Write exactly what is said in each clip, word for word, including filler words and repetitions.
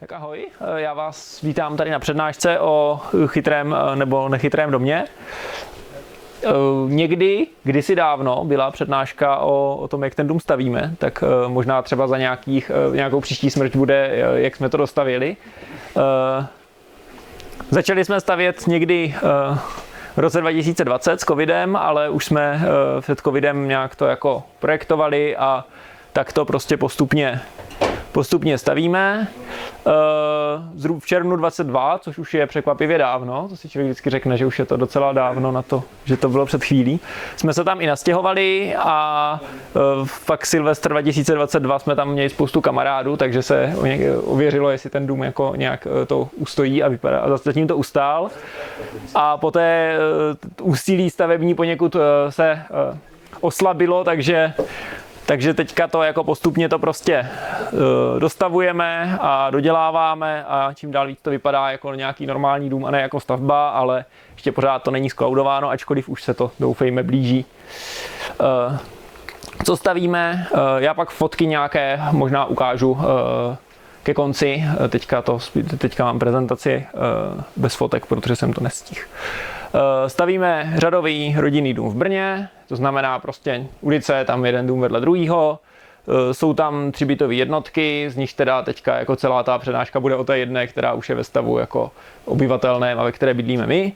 Tak ahoj, já vás vítám tady na přednášce o chytrém nebo nechytrém domě. Někdy, kdysi dávno, byla přednáška o, o tom, jak ten dům stavíme, tak možná třeba za nějakých, nějakou příští smrť bude, jak jsme to dostavili. Začali jsme stavět někdy v roce dva tisíce dvacet s covidem, ale už jsme před covidem nějak to jako projektovali a tak to prostě postupně Postupně stavíme. V červnu dvacet dva, což už je překvapivě dávno, to si člověk vždycky řekne, že už je to docela dávno na to, že to bylo před chvílí. Jsme se tam i nastěhovali a fakt Silvestr dva tisíce dvacet dva jsme tam měli spoustu kamarádů, takže se ověřilo, jestli ten dům jako nějak to ustojí a vypadá. A zatím to ustál. A poté úsilí stavební poněkud se oslabilo, takže Takže teďka to jako postupně to prostě uh, dostavujeme a doděláváme a čím dál víc to vypadá jako nějaký normální dům a ne jako stavba, ale ještě pořád to není skloudováno, ačkoliv už se to doufejme blíží. Uh, co stavíme? Uh, já pak fotky nějaké možná ukážu uh, ke konci. Teďka, to, teďka mám prezentaci uh, bez fotek, protože jsem to nestihl. Stavíme řadový rodinný dům v Brně, to znamená prostě ulice, tam jeden dům vedle druhýho. Jsou tam tři bytové jednotky, z nich teda teďka jako celá ta přednáška bude o té jedné, která už je ve stavu jako obyvatelném a ve které bydlíme my.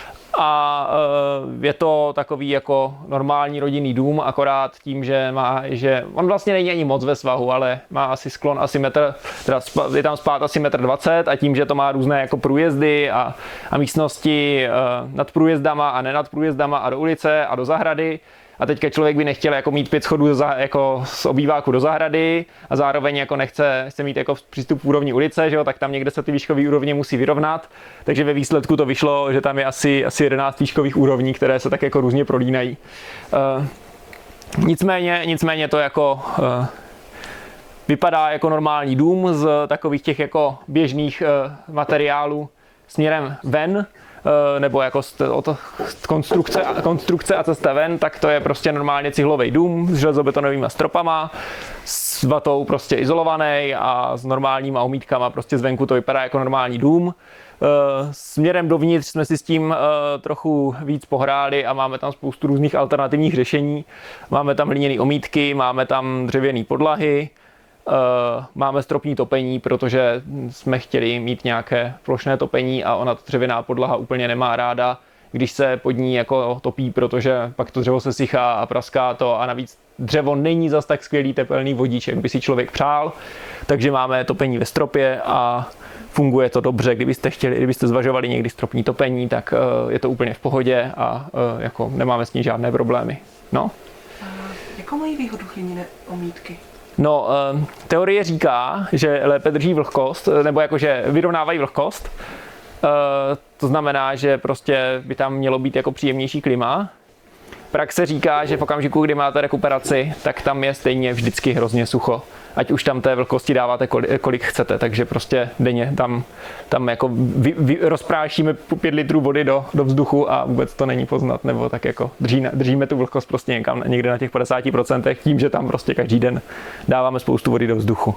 A je to takový jako normální rodinný dům, akorát tím, že má, že on vlastně není ani moc ve svahu, ale má asi sklon asi metr, teda je tam spát asi metr dvacet a tím, že to má různé jako průjezdy a, a místnosti nad průjezdama a ne nad průjezdama a do ulice a do zahrady. A teďka člověk by nechtěl jako mít pět schodů za, jako z obýváku do zahrady a zároveň jako nechce, chce mít jako přístup k úrovni ulice, že jo, tak tam někde se ty výškové úrovně musí vyrovnat. Takže ve výsledku to vyšlo, že tam je asi, asi jedenáct výškových úrovní, které se tak jako různě prolínají. Uh, nicméně, nicméně to jako uh, vypadá jako normální dům z takových těch jako běžných uh, materiálů směrem ven. Nebo jako od konstrukce, konstrukce a cesta ven, tak to je prostě normálně cihlový dům s železobetonovými stropama, s vatou prostě izolovaný a s normálníma omítkama, prostě zvenku to vypadá jako normální dům. Směrem dovnitř jsme si s tím trochu víc pohráli a máme tam spoustu různých alternativních řešení. Máme tam hliněné omítky, máme tam dřevěné podlahy, máme stropní topení, protože jsme chtěli mít nějaké plošné topení a ona dřevěná podlaha úplně nemá ráda, když se pod ní jako topí, protože pak to dřevo se sychá a praská to a navíc dřevo není zas tak skvělý tepelný vodič, jak by si člověk přál, takže máme topení ve stropě a funguje to dobře. Kdybyste chtěli, kdybyste zvažovali někdy stropní topení, tak je to úplně v pohodě a jako nemáme s ní žádné problémy. No. A jakou mají výhodu hliněné omítky? No, teorie říká, že lépe drží vlhkost, nebo jakože vyrovnávají vlhkost. To znamená, že prostě by tam mělo být jako příjemnější klima. Praxe říká, že v okamžiku, kdy máte rekuperaci, tak tam je stejně vždycky hrozně sucho. Ať už tam té vlhkosti dáváte kolik, kolik chcete, takže prostě denně tam, tam jako vy, vy, rozprášíme pět litrů vody do, do vzduchu a vůbec to není poznat, nebo tak jako drží, držíme tu vlhkost prostě někam, někde na těch padesát procent tím, že tam prostě každý den dáváme spoustu vody do vzduchu.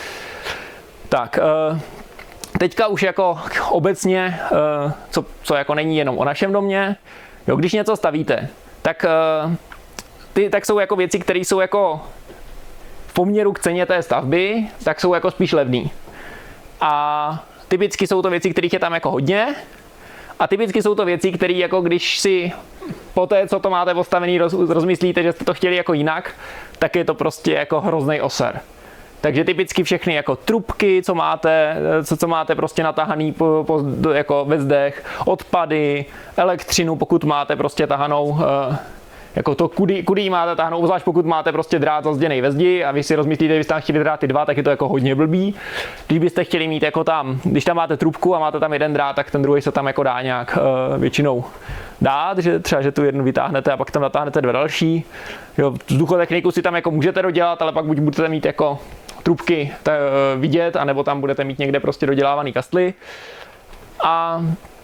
Tak, teďka už jako obecně, co, co jako není jenom o našem domě, jo, když něco stavíte, tak, ty, tak jsou jako věci, které jsou jako v poměru k ceně té stavby, tak jsou jako spíš levný. A typicky jsou to věci, kterých je tam jako hodně. A typicky jsou to věci, které jako když si po té, co to máte postavený, roz, rozmyslíte, že jste to chtěli jako jinak, tak je to prostě jako hrozný oser. Takže typicky všechny jako trubky, co máte, co, co máte prostě natahaný po, po, jako ve zdech, odpady, elektřinu, pokud máte prostě tahanou, jako to, kudy, kudy ji máte táhnout, zvlášť pokud máte prostě drát zazděnej ve zdi a vy si rozmyslíte, že byste tam chtěli dráty dva, tak je to jako hodně blbý. Když byste chtěli mít jako tam, když tam máte trubku a máte tam jeden drát, tak ten druhý se tam jako dá nějak uh, většinou dát, že třeba, že tu jednu vytáhnete a pak tam natáhnete dva další. Jo, vzduchotechniku si tam jako můžete dodělat, ale pak buď budete mít jako trubky t- vidět, anebo tam budete mít někde prostě dodělávaný kastly. A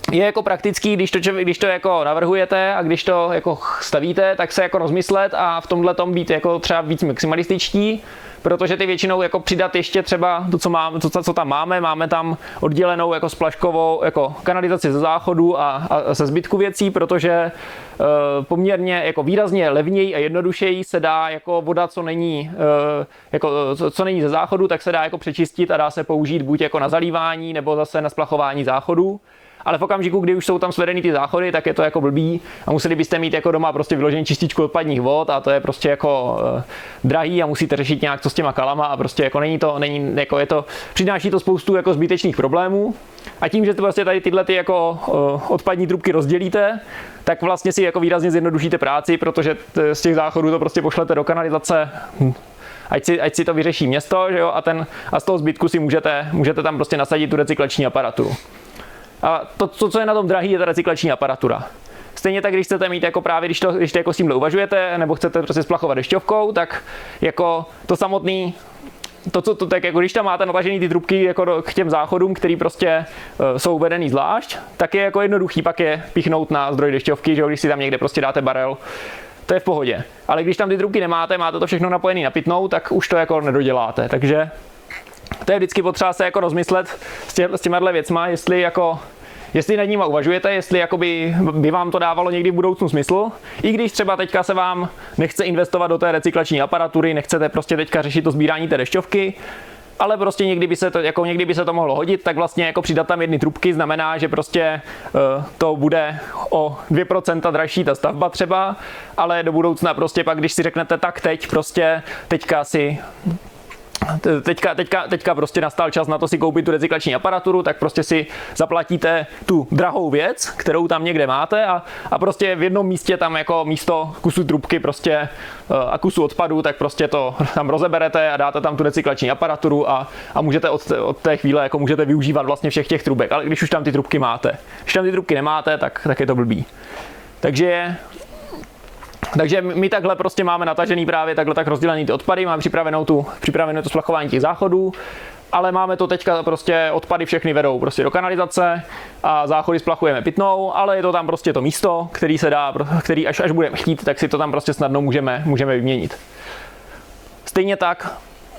je jako praktický, když to, když to jako navrhujete a když to jako stavíte, tak se jako rozmyslet a v tomhle tom být jako třeba víc maximalističtí, protože ty většinou jako přidat ještě třeba to, co, mám, to, co tam máme, máme tam oddělenou jako splaškovou jako kanalizaci ze záchodu a, a se zbytku věcí, protože e, poměrně jako výrazně levněji a jednodušeji se dá jako voda, co není, e, jako, co, co není ze záchodu, tak se dá jako přečistit a dá se použít buď jako na zalívání nebo zase na splachování záchodů. Ale v okamžiku, kdy už jsou tam svedený ty záchody, tak je to jako blbý a museli byste mít jako doma prostě vyložený čističku odpadních vod a to je prostě jako uh, drahý a musíte řešit nějak co s těma kalama a prostě jako není to, není, jako je to, přináší to spoustu jako zbytečných problémů a tím, že to prostě tady tyhle ty jako uh, odpadní trubky rozdělíte, tak vlastně si jako výrazně zjednodušíte práci, protože t- z těch záchodů to prostě pošlete do kanalizace. Hm. Ať si, ať si to vyřeší město, že jo, a, ten, a z toho zbytku si můžete, můžete tam prostě nasadit tu recyklační aparaturu. A to, to, co je na tom drahý, je ta recyklační aparatura. Stejně tak, když chcete mít jako právě, když to, když to jako s tímhle uvažujete, nebo chcete prostě splachovat dešťovkou, tak jako to samotný, to, co to tak jako když tam máte natažený ty trubky jako do, k těm záchodům, který prostě uh, jsou vedený zvlášť, tak je jako jednoduchý pak je pichnout na zdroj dešťovky, že jo, když si tam někde prostě dáte barel, to je v pohodě. Ale když tam ty trubky nemáte, máte to všechno napojený na pitnou, tak už to jako nedoděláte, takže to je vždycky potřeba se jako rozmyslet s, tě, s těmahle věcma, jestli jako jestli nad nimi uvažujete, jestli jakoby by vám to dávalo někdy v budoucnu smysl, i když třeba teďka se vám nechce investovat do té recyklační aparatury, nechcete prostě teďka řešit to sbírání té dešťovky, ale prostě někdy by se to, jako někdy by se to mohlo hodit, tak vlastně jako přidat tam jedny trubky znamená, že prostě uh, to bude o dvě procenta dražší ta stavba třeba, ale do budoucna prostě pak, když si řeknete tak teď prostě teďka si Teďka, teďka, teďka prostě nastal čas na to si koupit tu recyklační aparaturu, tak prostě si zaplatíte tu drahou věc, kterou tam někde máte a, a prostě v jednom místě tam jako místo kusu trubky prostě a kusu odpadu, tak prostě to tam rozeberete a dáte tam tu recyklační aparaturu a, a můžete od, od té chvíle jako můžete využívat vlastně všech těch trubek, ale když už tam ty trubky máte. Když tam ty trubky nemáte, tak, tak je to blbý. Takže Takže my takhle prostě máme natažený právě takhle tak rozdělený ty odpady, máme připravenou tu, připravenou to splachování těch záchodů, ale máme to teďka prostě odpady všechny vedou prostě do kanalizace a záchody splachujeme pitnou, ale je to tam prostě to místo, který se dá, který až, až budeme chtít, tak si to tam prostě snadno můžeme, můžeme vyměnit. Stejně tak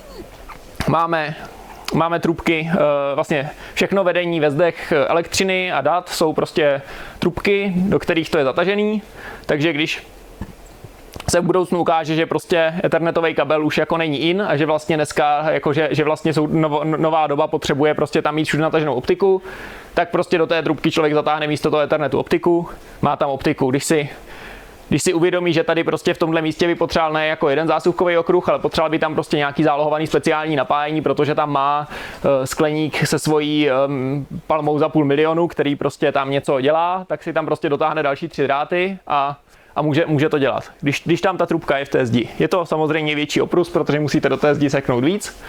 máme Máme trubky, vlastně všechno vedení ve zdech elektřiny a dat jsou prostě trubky, do kterých to je zatažený, takže když se v budoucnu ukáže, že prostě ethernetový kabel už jako není in a že vlastně dneska, jako že, že vlastně jsou novo, nová doba potřebuje prostě tam mít všude nataženou optiku, tak prostě do té trubky člověk zatáhne místo toho ethernetu optiku, má tam optiku. Když si, když si uvědomí, že tady prostě v tomhle místě by potřeboval ne jako jeden zásuvkový okruh, ale potřeboval by tam prostě nějaký zálohovaný speciální napájení, protože tam má uh, skleník se svojí um, palmou za půl milionu, který prostě tam něco dělá, tak si tam prostě dotáhne další tři dráty a a může, může to dělat, když, když tam ta trubka je v té zdi. Je to samozřejmě větší oprus, protože musíte do té zdi seknout víc,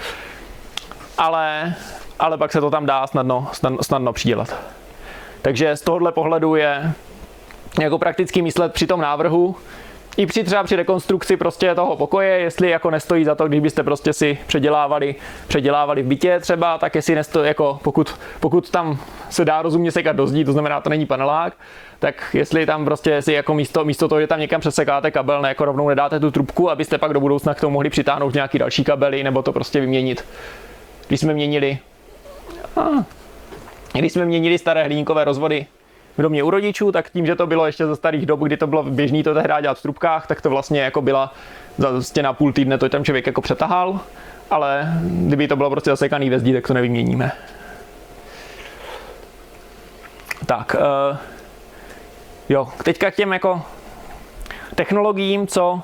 ale, ale pak se to tam dá snadno, snadno, snadno přidělat. Takže z tohohle pohledu je jako prakticky myslet při tom návrhu, i při třeba při rekonstrukci prostě toho pokoje, jestli jako nestojí za to, když byste prostě si předělávali, předělávali v bytě třeba, tak jestli nestojí, jako pokud, pokud tam se dá rozumně sekat do zdí, to znamená, to není panelák, tak jestli tam prostě si jako místo, místo toho, že tam někam přesekáte kabel, ne, jako rovnou nedáte tu trubku, abyste pak do budoucna k tomu mohli přitáhnout nějaký další kabely, nebo to prostě vyměnit. Když jsme měnili, ah, když jsme měnili staré hliníkové rozvody v domě u rodičů, tak tím, že to bylo ještě ze starých dob, kdy to bylo běžný to tehdy dělat v trubkách, tak to vlastně jako byla za na půl týdne to tam člověk jako přetahal, ale kdyby to bylo prostě zasekaný ve zdi, tak to nevyměníme. Tak, uh, jo, teďka k těm jako technologiím, co,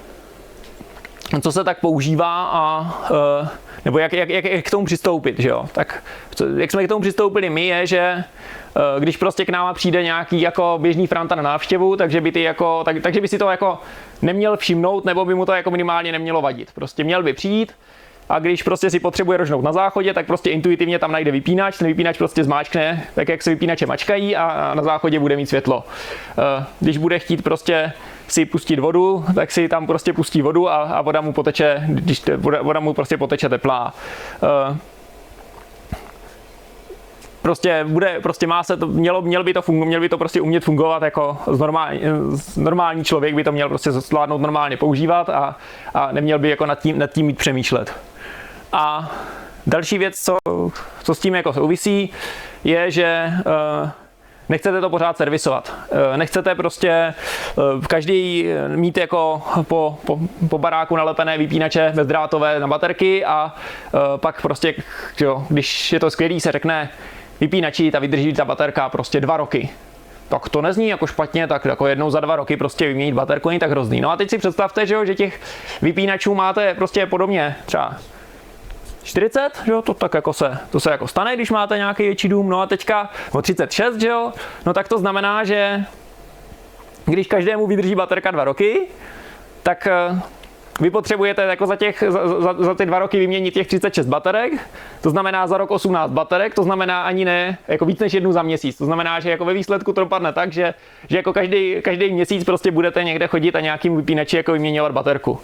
co se tak používá a uh, nebo jak, jak, jak, jak k tomu přistoupit, že jo? Tak jak jsme k tomu přistoupili my je, že když prostě k nám přijde nějaký jako běžný franta na návštěvu, takže by ty jako, tak, takže by si to jako neměl všimnout, nebo by mu to jako minimálně nemělo vadit. Prostě měl by přijít a když prostě si potřebuje rožnout na záchodě, tak prostě intuitivně tam najde vypínač, ten vypínač prostě zmáčkne, tak jak se vypínače mačkají a na záchodě bude mít světlo. Když bude chtít prostě si pustit vodu, tak si tam prostě pustí vodu a, a voda mu poteče, když voda, voda mu prostě poteče teplá. prostě bude, prostě má se to, mělo, měl by to fungu, měl by to prostě umět fungovat jako z normální, z normální člověk by to měl prostě zvládnout normálně používat a, a neměl by jako nad tím, nad tím mít přemýšlet. A další věc, co, co s tím jako souvisí, je, že uh, nechcete to pořád servisovat. Nechcete prostě každý mít jako po, po, po baráku nalepené vypínače bezdrátové na baterky a pak prostě, jo, když je to skvělý, se řekne vypínači, ta vydrží ta baterka prostě dva roky. Tak to nezní jako špatně, tak jako jednou za dva roky prostě vyměnit baterku není tak hrozný. No a teď si představte, že, jo, že těch vypínačů máte prostě podobně třeba čtyřicet, že jo, to tak jako se, to se jako stane, když máte nějaký větší dům, no a teďka o třicet šest, že jo, no tak to znamená, že když každému vydrží baterka dva roky, tak vy potřebujete jako za, těch, za, za, za ty dva roky vyměnit těch třicet šest baterek, to znamená za rok osmnáct baterek, to znamená ani ne jako víc než jednu za měsíc, to znamená, že jako ve výsledku to dopadne tak, že, že jako každý, každý měsíc prostě budete někde chodit a nějakým vypínači jako vyměňovat baterku.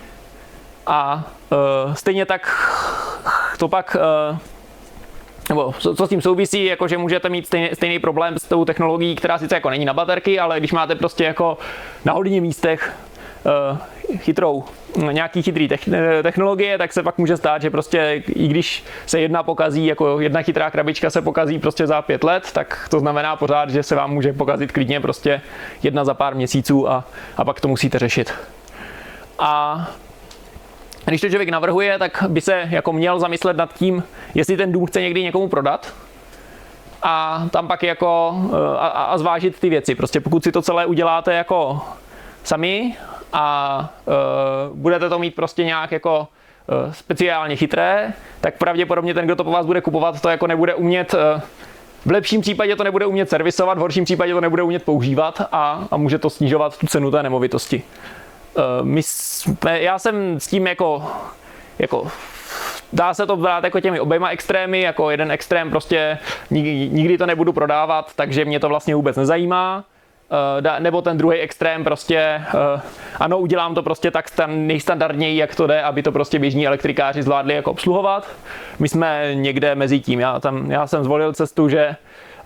A uh, stejně tak to pak, uh, nebo co, co s tím souvisí, jako že můžete mít stejný, stejný problém s tou technologií, která sice jako není na baterky, ale když máte prostě jako na hodně místech uh, chytrou, nějaký chytrý technologie, tak se pak může stát, že prostě i když se jedna pokazí, jako jedna chytrá krabička se pokazí prostě za pět let, tak to znamená pořád, že se vám může pokazit klidně prostě jedna za pár měsíců a, a pak to musíte řešit. A když to člověk navrhuje, tak by se jako měl zamyslet nad tím, jestli ten dům chce někdy někomu prodat a tam pak jako a, a zvážit ty věci. Prostě pokud si to celé uděláte jako sami a uh, budete to mít prostě nějak jako uh, speciálně chytré, tak pravděpodobně ten, kdo to po vás bude kupovat, to jako nebude umět, uh, v lepším případě to nebude umět servisovat, v horším případě to nebude umět používat a, a může to snižovat tu cenu té nemovitosti. My jsme, já jsem s tím jako, jako dá se to brát jako těmi oběma extrémy, jako jeden extrém prostě nikdy, nikdy to nebudu prodávat, takže mě to vlastně vůbec nezajímá, nebo ten druhý extrém prostě ano, udělám to prostě tak nejstandardněji, jak to jde, aby to prostě běžní elektrikáři zvládli jako obsluhovat. My jsme někde mezi tím, já, tam, já jsem zvolil cestu, že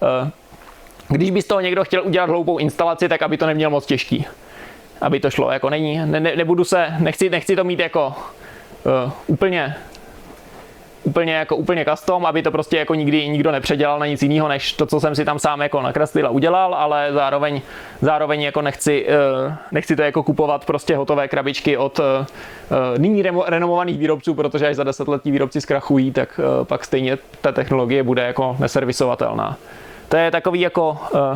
když by z toho někdo chtěl udělat hloupou instalaci, tak aby to neměl moc těžký. Aby to šlo, jako není, ne, ne, nebudu se, nechci, nechci to mít jako uh, úplně, úplně jako úplně custom, aby to prostě jako nikdy nikdo nepředělal na nic jiného, než to, co jsem si tam sám jako nakreslil a udělal, ale zároveň, zároveň jako nechci, uh, nechci to jako kupovat prostě hotové krabičky od uh, nyní remo, renomovaných výrobců, protože až za deset let tí výrobci zkrachují, tak uh, pak stejně ta technologie bude jako neservisovatelná. To je takový jako uh,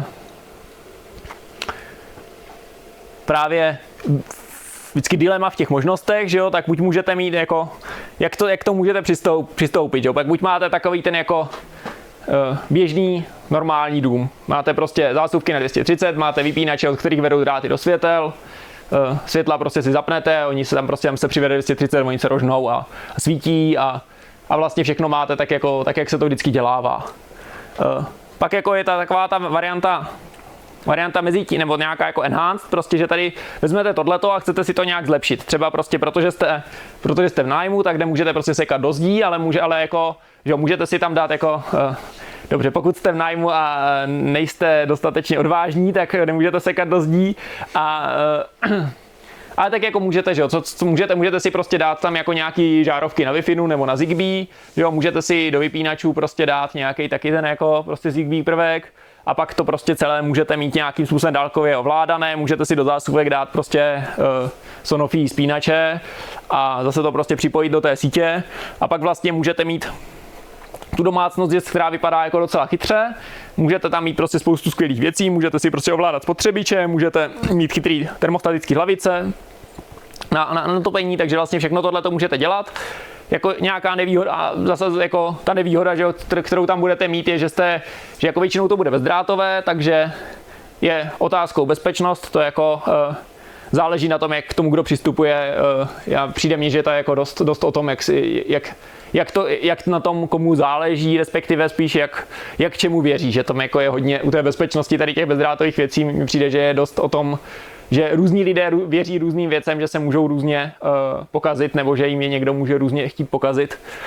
právě vždycky dilema v těch možnostech, že jo, tak buď můžete mít jako, jak to, jak to můžete přistoup, přistoupit, jo, pak buď máte takový ten jako uh, běžný, normální dům, máte prostě zásuvky na dvě stě třicet, máte vypínače, od kterých vedou dráty do světel, uh, světla prostě si zapnete, oni se tam prostě, tam se přivede dvě stě třicet, oni se rožnou a, a svítí a, a vlastně všechno máte tak jako, tak jak se to vždycky dělává. Uh, pak jako je ta taková ta varianta, varianta mezi tím, nebo nějaká jako enhanced, prostě, že tady vezmete tohleto a chcete si to nějak zlepšit. Třeba prostě protože jste, protože jste v nájmu, tak nemůžete prostě sekat do zdí, ale může, ale jako, že můžete si tam dát jako, uh, dobře, pokud jste v nájmu a nejste dostatečně odvážní, tak nemůžete sekat do zdí a uh, ale tak jako můžete, že jo, co, co můžete, můžete si prostě dát tam jako nějaký žárovky na Wi-Fi nebo na Zigbee, že jo, můžete si do vypínačů prostě dát nějaký taky ten jako prostě Zigbee prvek. A pak to prostě celé můžete mít nějakým způsobem dálkově ovládané, můžete si do zásuvek dát prostě uh, Sonofi spínače a zase to prostě připojit do té sítě a pak vlastně můžete mít tu domácnost, která vypadá jako docela chytře, můžete tam mít prostě spoustu skvělých věcí, můžete si prostě ovládat spotřebiče, můžete mít chytrý termostatický hlavice na, na, na topení, takže vlastně všechno tohle to můžete dělat. Jako nějaká nevýhoda, a zase jako ta nevýhoda, že, kterou tam budete mít, je, že, jste, že jako většinou to bude bezdrátové, takže je otázkou bezpečnost, to jako uh, záleží na tom, jak k tomu kdo přistupuje. Uh, já, přijde mně, že to je jako dost, dost o tom, jak, jak, jak, to, jak na tom komu záleží, respektive spíš jak, jak čemu věří, že tam jako je hodně u té bezpečnosti tady těch bezdrátových věcí mi přijde, že je dost o tom, že různí lidé věří různým věcem, že se můžou různě uh, pokazit, nebo že jim je někdo může různě chtít pokazit.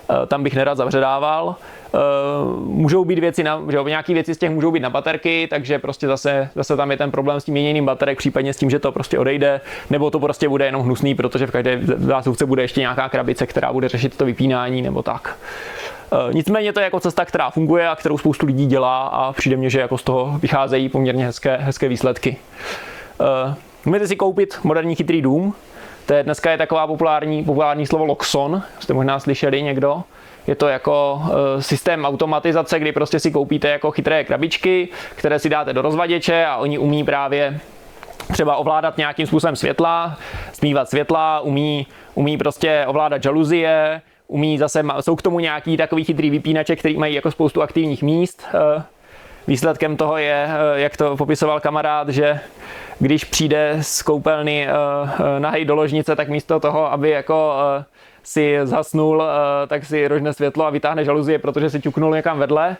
tam bych nerad zavředával. Můžou být věci, na, že nějaký věci z těch můžou být na baterky, takže prostě zase, zase tam je ten problém s tím měněním baterek, případně s tím, že to prostě odejde, nebo to prostě bude jenom hnusný, protože v každé zásuvce bude ještě nějaká krabice, která bude řešit to vypínání nebo tak. Nicméně to je jako cesta, která funguje a kterou spoustu lidí dělá a přijde mně, že jako z toho vycházejí poměrně hezké, hezké výsledky. Můžete si koupit moderní chytrý dům. To je dneska je taková populární, populární slovo Loxon, jste možná slyšeli někdo. Je to jako e, systém automatizace, kdy prostě si koupíte jako chytré krabičky, které si dáte do rozvaděče a oni umí právě třeba ovládat nějakým způsobem světla, smívat světla, umí, umí prostě ovládat žaluzie, umí zase, jsou k tomu nějaký takový chytrý vypínače, který mají jako spoustu aktivních míst. E, výsledkem toho je, e, jak to popisoval kamarád, že když přijde z koupelny e, e, nahej do ložnice, tak místo toho, aby jako e, si zhasnul, tak si rožne světlo a vytáhne žaluzie, protože si ťuknul někam vedle.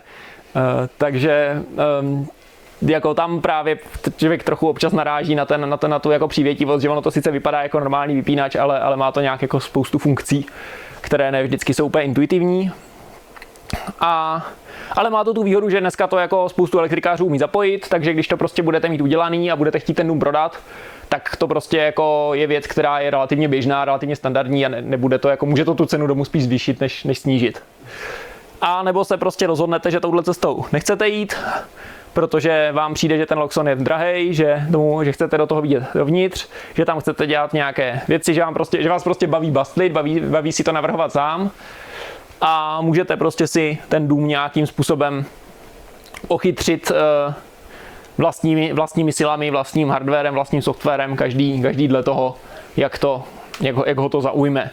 Takže jako tam právě člověk trochu občas naráží na, ten, na, ten, na tu jako přívětivost, že ono to sice vypadá jako normální vypínač, ale, ale má to nějak jako spoustu funkcí, které ne vždycky jsou úplně intuitivní. A, ale má to tu výhodu, že dneska to jako spoustu elektrikářů umí zapojit, takže když to prostě budete mít udělaný a budete chtít ten dům prodat, tak to prostě jako je věc, která je relativně běžná, relativně standardní a ne, nebude to jako, může to tu cenu domu spíš zvýšit, než, než snížit. A nebo se prostě rozhodnete, že touhle cestou nechcete jít, protože vám přijde, že ten Loxon je drahej, že, tomu, že chcete do toho vidět dovnitř, že tam chcete dělat nějaké věci, že, vám prostě, že vás prostě baví bastlit, baví, baví si to navrhovat sám a můžete prostě si ten dům nějakým způsobem ochytřit uh, vlastními, vlastními silami, vlastním hardwarem, vlastním softwarem, každý, každý dle toho, jak, to, jak, ho, jak ho to zaujme.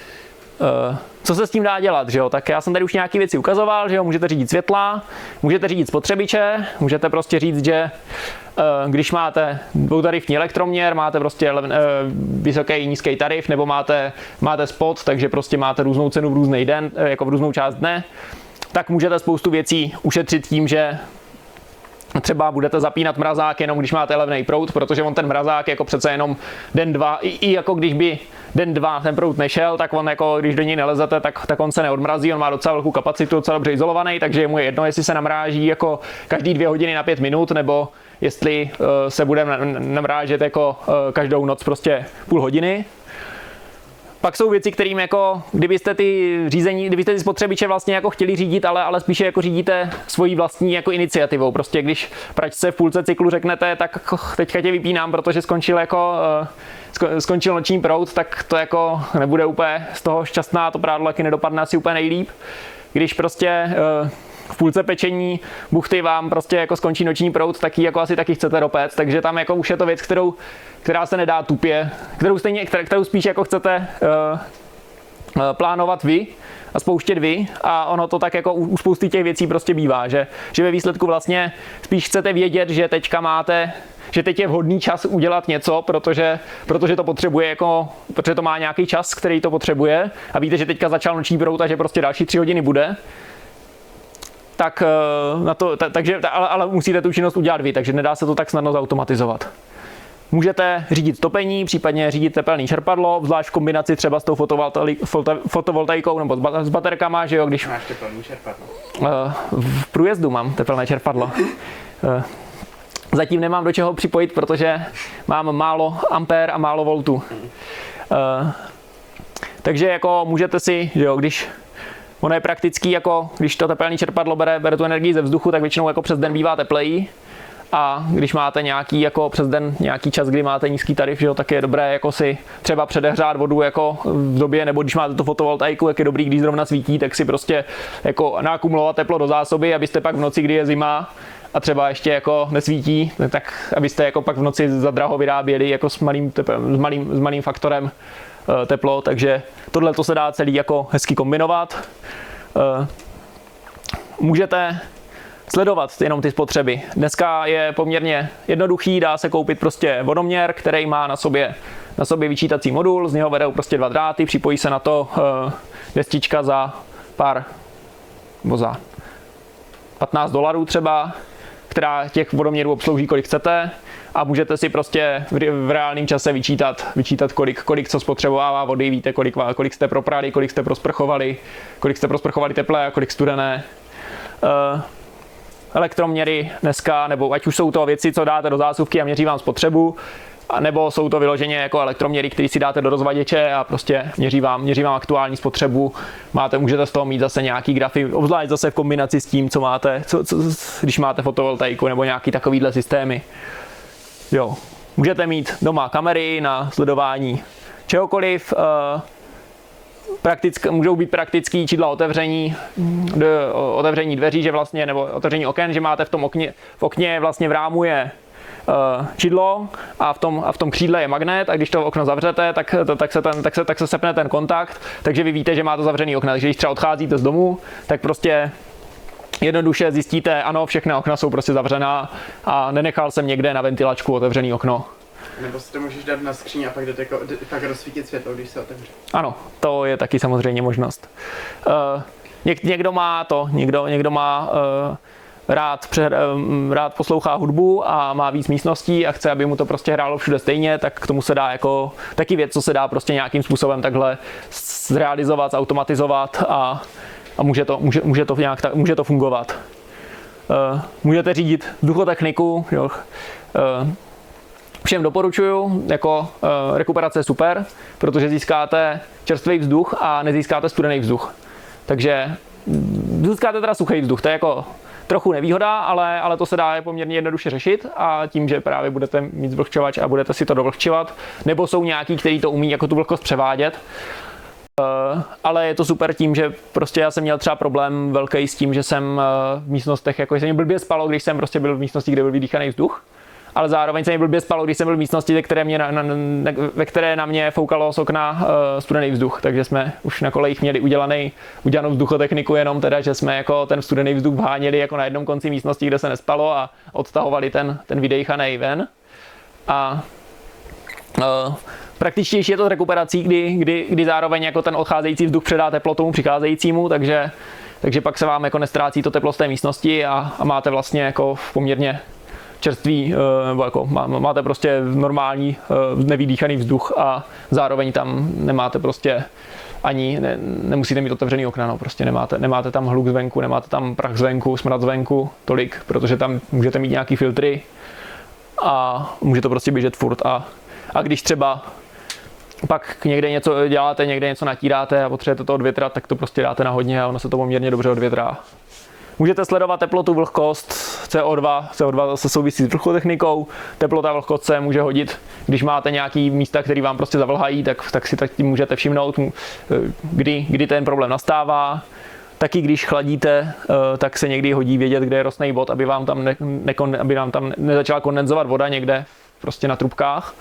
Uh, co se s tím dá dělat, že jo? Tak já jsem tady už nějaké věci ukazoval, že jo? Můžete řídit světla, můžete řídit spotřebiče, můžete prostě říct, že uh, když máte dvoutarifní elektroměr, máte prostě uh, vysoký, nízký tarif, nebo máte, máte spot, takže prostě máte různou cenu v různý den, uh, jako v různou část dne, tak můžete spoustu věcí ušetřit tím, že třeba budete zapínat mrazák jenom když máte levný proud, protože on ten mrazák jako přece jenom den dva, i, i jako když by den dva ten proud nešel, tak on jako když do něj nelezete, tak, tak on se neodmrazí, on má docela velkou kapacitu, docela dobře izolovaný, takže je mu jedno, jestli se namráží jako každý dvě hodiny na pět minut, nebo jestli uh, se bude namrážet jako uh, každou noc prostě půl hodiny. Pak jsou věci, kterým jako, kdybyste ty řízení, kdybyste ty spotřebiče vlastně jako chtěli řídit, ale, ale spíše jako řídíte svojí vlastní jako iniciativou. Prostě když pračce v půlce cyklu řeknete, tak teďka tě vypínám, protože skončil jako, skončil noční proud, tak to jako nebude úplně z toho šťastná, to prádlo taky nedopadne asi úplně nejlíp. Když prostě v půlce pečení buchty vám prostě jako skončí noční proud, tak ji jako asi taky chcete dopéct, takže tam jako už je to věc, kterou, která se nedá tupě, kterou, stejně, kterou spíš jako chcete uh, uh, plánovat vy a spouštět vy a ono to tak jako u, u spousty těch věcí prostě bývá, že, že ve výsledku vlastně spíš chcete vědět, že teďka máte, že teď je vhodný čas udělat něco, protože, protože to potřebuje jako, protože to má nějaký čas, který to potřebuje a víte, že teďka začal noční proud a že prostě další tři hodiny bude. Tak na to, ta, takže, ale, ale musíte tu činnost udělat vy, takže nedá se to tak snadno zautomatizovat. Můžete řídit topení, případně řídit tepelné čerpadlo, zvlášť v kombinaci třeba s tou fotovoltaikou nebo s baterkama, že jo, když... Máš tepelné čerpadlo? V průjezdu mám tepelné čerpadlo. Zatím nemám do čeho připojit, protože mám málo ampér a málo voltů. Takže jako můžete si, že jo, když... Ono je praktický, jako když to tepelné čerpadlo bere, bere tu energii ze vzduchu, tak většinou jako přes den bývá tepleji. A když máte nějaký jako přes den nějaký čas, kdy máte nízký tarif, že jo, tak je dobré jako si třeba předehřát vodu jako v době, nebo když máte tu fotovoltaiku, jak je dobrý, když zrovna svítí, tak si prostě jako nakumulovat teplo do zásoby, abyste pak v noci, kdy je zima a třeba ještě jako nesvítí, tak abyste jako pak v noci za draho vyráběli jako s malým, tepem, s malým, s malým faktorem teplo, takže tohle to se dá celý jako hezky kombinovat. Můžete sledovat jenom ty spotřeby. Dneska je poměrně jednoduchý, dá se koupit prostě vodoměr, který má na sobě, na sobě vyčítací modul, z něho vedou prostě dva dráty, připojí se na to destička za pár, nebo za patnáct dolarů třeba, která těch vodoměrů obslouží, kolik chcete, a můžete si prostě v, v reálném čase vyčítat, vyčítat kolik, kolik co spotřebovává vody, víte, kolik, kolik jste proprali, kolik jste prosprchovali, kolik jste prosprchovali teplé a kolik studené. Uh, elektroměry dneska, nebo ať už jsou to věci, co dáte do zásuvky a měří vám spotřebu, a nebo jsou to vyloženě jako elektroměry, které si dáte do rozvaděče a prostě měří vám, měří vám aktuální spotřebu. Máte, můžete z toho mít zase nějaký grafy, obzvlášť zase v kombinaci s tím, co máte, co, co, když máte fotovoltaiku nebo nějaký takovýhle systémy. Jo. Můžete mít doma kamery na sledování čehokoliv. Praktick, můžou být praktický čidla otevření, otevření dveří, že vlastně, nebo otevření oken, že máte v tom okně, v okně vlastně v rámu je čidlo a v tom, a v tom křídle je magnet, a když to okno zavřete, tak, to, tak, se ten, tak, se, tak se sepne ten kontakt, takže vy víte, že máte zavřený okna. Takže když třeba odcházíte z domu, tak prostě jednoduše zjistíte, ano, všechny okna jsou prostě zavřená a nenechal jsem někde na ventilačku otevřený okno. Nebo si to můžeš dát na skříň a pak, jdete, pak rozsvítit světlo, když se otevře. Ano, to je taky samozřejmě možnost. Uh, něk, někdo má to, někdo, někdo má uh, rád, pře, uh, rád poslouchá hudbu a má víc místností a chce, aby mu to prostě hrálo všude stejně, tak k tomu se dá jako taky věc, co se dá prostě nějakým způsobem takhle zrealizovat, automatizovat a, a může, to, může, může, to nějak, může to fungovat. Uh, můžete řídit vzduchotechniku, jo. Uh, Všem doporučuju, jako uh, rekuperace je super, protože získáte čerstvý vzduch a nezískáte studený vzduch. Takže získáte teda suchý vzduch, to je jako trochu nevýhoda, ale, ale to se dá poměrně jednoduše řešit a tím, že právě budete mít zvlhčovač a budete si to dovlhčovat, nebo jsou nějaký, kteří to umí jako tu vlhkost převádět. Uh, ale je to super tím, že prostě já jsem měl třeba problém velký s tím, že jsem uh, v místnostech, jako jsem blbě spalo, když jsem prostě byl v místnosti, kde byl vydýchaný vzduch. Ale zároveň se mi blbě spalo, když jsem byl v místnosti, ve které, mě na, na, na, ve které na mě foukalo z okna uh, studený vzduch. Takže jsme už na kolejích měli udělaný, udělanou vzduchotechniku, jenom teda, že jsme jako ten studený vzduch vháněli jako na jednom konci místnosti, kde se nespalo, a odtahovali ten, ten vydejchaný ven. A uh, praktičtější je to s rekuperací, kdy, kdy, kdy zároveň jako ten odcházející vzduch předá teplo tomu přicházejícímu, takže, takže pak se vám jako nestrácí to teplo z té místnosti a, a máte vlastně jako poměrně čerstvý, nebo jako máte prostě normální nevydýchaný vzduch a zároveň tam nemáte prostě ani, ne, nemusíte mít otevřený okna, no, prostě nemáte, nemáte tam hluk zvenku, nemáte tam prach zvenku, smrad zvenku, tolik, protože tam můžete mít nějaký filtry a může to prostě běžet furt a, a když třeba pak někde něco děláte, někde něco natíráte a potřebujete to odvětrat, tak to prostě dáte na hodně a ono se to poměrně dobře odvětrá. Můžete sledovat teplotu, vlhkost, C O dva, C O dva zase souvisí s vzduchotechnikou, teplota, vlhkost se může hodit, když máte nějaký místa, které vám prostě zavlhají, tak, tak si tak tím můžete všimnout, kdy, kdy ten problém nastává. Taky když chladíte, tak se někdy hodí vědět, kde je rostný bod, aby vám tam, ne, nekon, aby vám tam nezačala kondenzovat voda někde prostě na trubkách.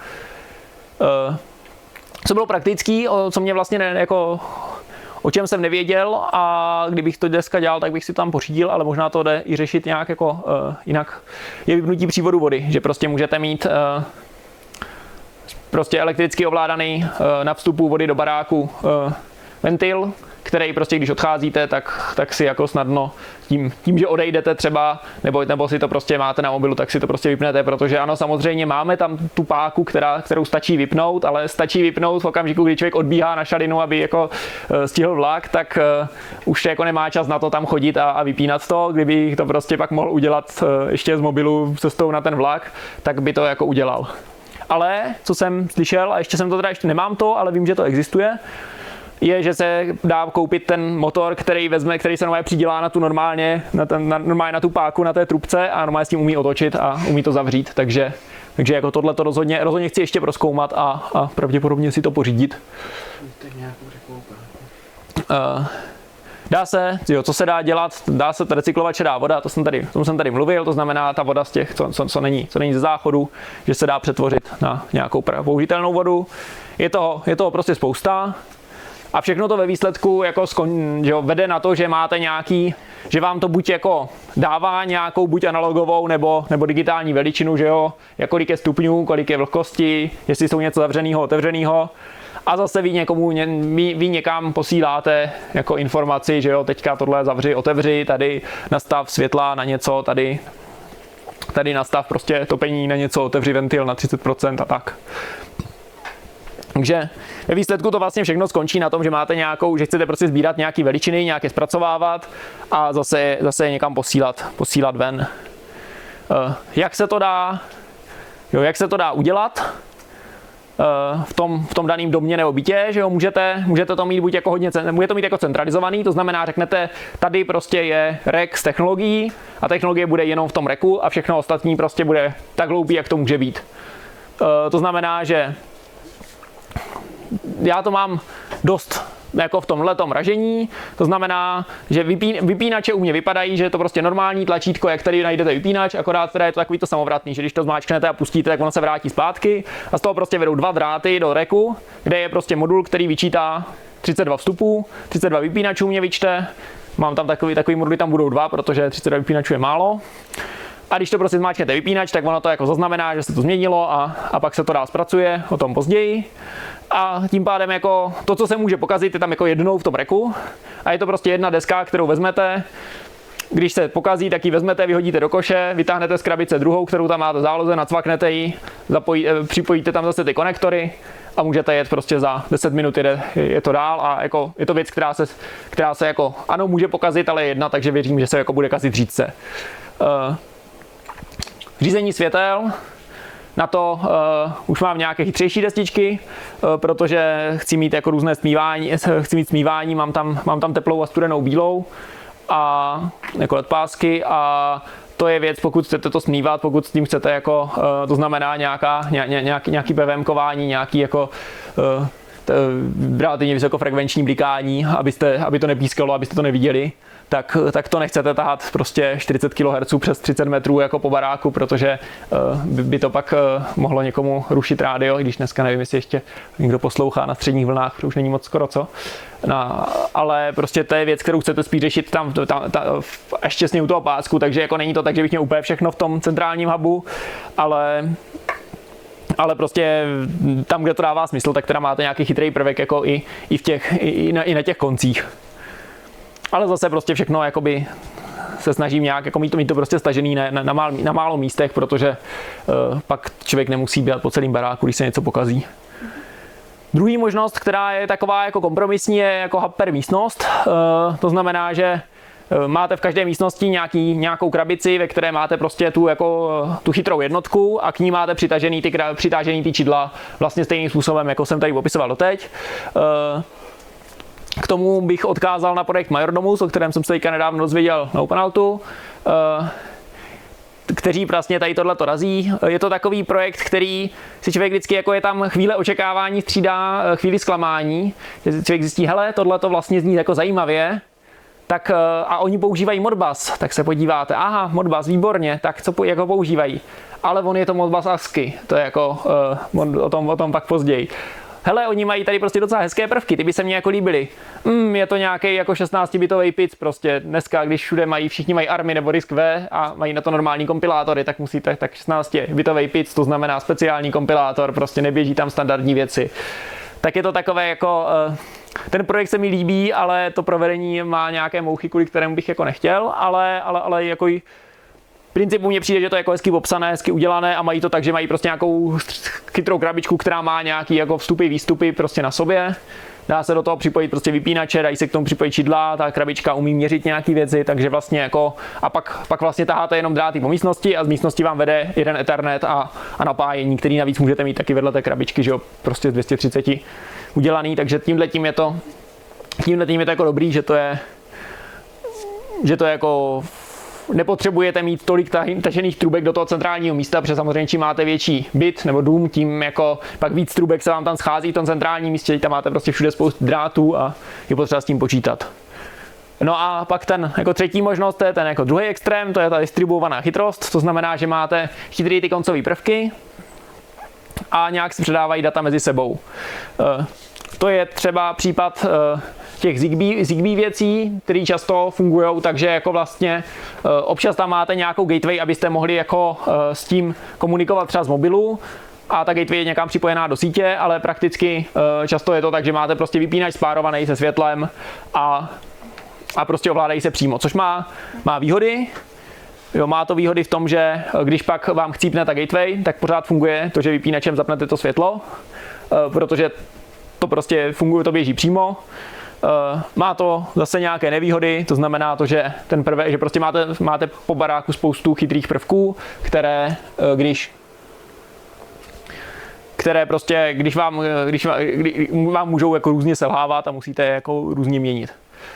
Co bylo praktický, co mě vlastně ne, jako o čem jsem nevěděl, a kdybych to dneska dělal, tak bych si to tam pořídil, ale možná to jde i řešit nějak jako uh, jinak. Je vypnutí přívodu vody, že prostě můžete mít uh, prostě elektricky ovládaný uh, na vstupu vody do baráku uh, ventil, který prostě když odcházíte, tak, tak si jako snadno tím, tím, že odejdete třeba, nebo, nebo si to prostě máte na mobilu, tak si to prostě vypnete, protože ano, samozřejmě máme tam tu páku, která, kterou stačí vypnout, ale stačí vypnout v okamžiku, kdy člověk odbíhá na šalinu, aby jako uh, stihl vlak, tak uh, už jako nemá čas na to tam chodit a, a vypínat to. Kdyby to prostě pak mohl udělat uh, ještě z mobilu cestou na ten vlak, tak by to jako udělal. Ale co jsem slyšel, a ještě jsem to teda ještě nemám to, ale vím, že to existuje, je, že se dá koupit ten motor, který vezme, který se normálně přidělá na tu normálně, na, ten, na, normálně na tu páku, na té trubce a normálně s tím umí otočit a umí to zavřít, takže, takže jako tohle to rozhodně, rozhodně chci ještě prozkoumat a, a pravděpodobně si to pořídit. Uh, dá se, jo, co se dá dělat, dá se recyklovat šedá voda, to jsem tady, to jsem tady mluvil, to znamená ta voda z těch, co, co, co, není, co není ze záchodu, že se dá přetvořit na nějakou použitelnou vodu. Je toho, je toho prostě spousta. A všechno to ve výsledku jako skon, že jo, vede na to, že máte nějaký, že vám to buď jako dává nějakou buď analogovou nebo, nebo digitální veličinu, že jo, jak kolik je stupňů, kolik je vlhkosti, jestli jsou něco zavřenýho, otevřenýho. A zase vy někomu, vy, vy někam posíláte jako informaci, že jo, teďka tohle zavři, otevři, tady nastav světla na něco, tady tady nastav prostě topení na něco, otevři ventil na třicet procent a tak. Takže ve výsledku to vlastně všechno skončí na tom, že máte nějakou, že chcete prostě sbírat nějaké veličiny, nějaké zpracovávat a zase, zase je někam posílat, posílat ven. Jak se to dá, jo, jak se to dá udělat v tom, v tom daném domě nebo bytě, že jo, můžete, můžete to mít buď jako hodně, můžete to mít jako centralizovaný, to znamená, řeknete, tady prostě je rack s technologií a technologie bude jenom v tom racku a všechno ostatní prostě bude tak hloupý, jak to může být. To znamená, že já to mám dost jako v tomhletom ražení, to znamená, že vypín, vypínače u mě vypadají, že je to prostě normální tlačítko, jak tady najdete vypínač, akorát teda je to takový to samovratný, že když to zmáčknete a pustíte, tak ono se vrátí zpátky a z toho prostě vedou dva dráty do racku, kde je prostě modul, který vyčítá třicet dva vstupů, třicet dva vypínačů mě vyčte, mám tam takový, takový moduly, tam budou dva, protože třicet dva vypínačů je málo. A když to prostě zmáčknete vypínač, tak ono to jako zaznamená, že se to změnilo a, a pak se to dál zpracuje, o tom později. A tím pádem jako to, co se může pokazit, je tam jako jednou v tom racku a je to prostě jedna deska, kterou vezmete. Když se pokazí, tak ji vezmete, vyhodíte do koše, vytáhnete z krabice druhou, kterou tam máte v záloze, nacvaknete ji, zapojí, připojíte tam zase ty konektory a můžete jet prostě za deset minut, jede, je to dál a jako je to věc, která se, která se jako ano může pokazit, ale je jedna, takže věřím, že se jako bude kazit řídce. Uh, řízení světel. Na to uh, už mám nějaké chytřejší destičky, uh, protože chci mít jako různé smívání, chci mít smívání, mám tam, mám tam teplou a studenou bílou a jako L E D pásky a to je věc, pokud chcete to smívat, pokud s tím chcete jako, uh, to znamená nějaká, ně, ně, nějaký, nějaký PVMkování, nějaký jako uh, relativně vysokofrekvenční blikání, abyste, aby to nepískalo, abyste to neviděli. Tak, tak to nechcete tahat prostě čtyřicet kilohertzů přes třicet metrů jako po baráku, protože uh, by, by to pak uh, mohlo někomu rušit rádio, i když dneska nevím, jestli ještě někdo poslouchá na středních vlnách, protože už není moc skoro co. No, ale prostě to je věc, kterou chcete spíš řešit tam, tam, tam ještě u toho pásku, takže jako není to tak, že bych měl úplně všechno v tom centrálním hubu, ale ale prostě tam, kde to dává smysl, tak teda máte nějaký chytrý prvek jako i, i, v těch, i, i, na, i na těch koncích. Ale zase prostě všechno jakoby se snažím nějak jako mít to, mít to prostě stažený na, na, na, málo, na málo místech, protože uh, pak člověk nemusí běhat po celém baráku, když se něco pokazí. Druhý možnost, která je taková jako kompromisní, je jako hub per místnost. Uh, to znamená, že máte v každé místnosti nějaký, nějakou krabici, ve které máte prostě tu, jako, tu chytrou jednotku a k ní máte přitažený ty, přitažený ty čidla vlastně stejným způsobem, jako jsem tady popisoval doteď. K tomu bych odkázal na projekt Majordomus, o kterém jsem se teďka nedávno dozvěděl na OpenAutu, kteří vlastně tady tohleto razí. Je to takový projekt, který si člověk vždycky, jako je tam chvíle očekávání, střídá chvíli zklamání, že člověk zjistí, hele, tohleto vlastně zní jako zajímavě, tak a oni používají Modbus, tak se podíváte, aha, Modbus, výborně, tak co, jak ho používají? Ale on je to Modbus ASCII, to je jako, uh, o, tom, o tom pak později. Hele, oni mají tady prostě docela hezké prvky, ty by se mně jako líbily. Mm, je to nějaký jako šestnáctibitový pic, prostě dneska, když všude mají, všichni mají ARMY nebo RISC-V a mají na to normální kompilátory, tak musíte, tak šestnáctibitový pic, to znamená speciální kompilátor, prostě neběží tam standardní věci. Tak je to takové jako, uh, ten projekt se mi líbí, ale to provedení má nějaké mouchy, kvůli kterému bych jako nechtěl, ale, ale, ale jako v principu mně přijde, že to je jako hezky popsané, hezky udělané a mají to tak, že mají prostě nějakou chytrou krabičku, která má nějaký jako vstupy, výstupy prostě na sobě. Dá se do toho připojit prostě vypínače, dají se k tomu připojit čidla, ta krabička umí měřit nějaký věci, takže vlastně jako a pak, pak vlastně taháte jenom dráty po místnosti a z místnosti vám vede jeden Ethernet a, a napájení, který navíc můžete mít taky vedle té krabičky, že jo, prostě z dvě stě třicet udělaný, takže tímhletím je to tímhletím je to jako dobrý, že to je že to je jako nepotřebujete mít tolik tažených trubek do toho centrálního místa, protože samozřejmě čím máte větší byt nebo dům, tím jako pak víc trubek se vám tam schází v tom centrálním místě, tam máte prostě všude spoustu drátů a je potřeba s tím počítat. No a pak ten jako třetí možnost, to je ten jako druhý extrém, to je ta distribuovaná chytrost, to znamená, že máte chytrý ty koncové prvky a nějak se předávají data mezi sebou. To je třeba případ těch Zigbee, Zigbee věcí, které často fungují, takže jako vlastně občas tam máte nějakou gateway, abyste mohli jako s tím komunikovat třeba z mobilu a ta gateway je někam připojená do sítě, ale prakticky často je to tak, že máte prostě vypínač spárovaný se světlem a, a prostě ovládají se přímo, což má, má výhody. Jo, má to výhody v tom, že když pak vám chcípne ta gateway, tak pořád funguje to, že vypínačem zapnete to světlo, protože to prostě funguje, to běží přímo. Má to zase nějaké nevýhody, to znamená to, že ten prvé, že prostě máte, máte po baráku spoustu chytrých prvků, které když které prostě, když vám, když vám, když vám můžou jako různě selhávat a musíte je jako různě měnit.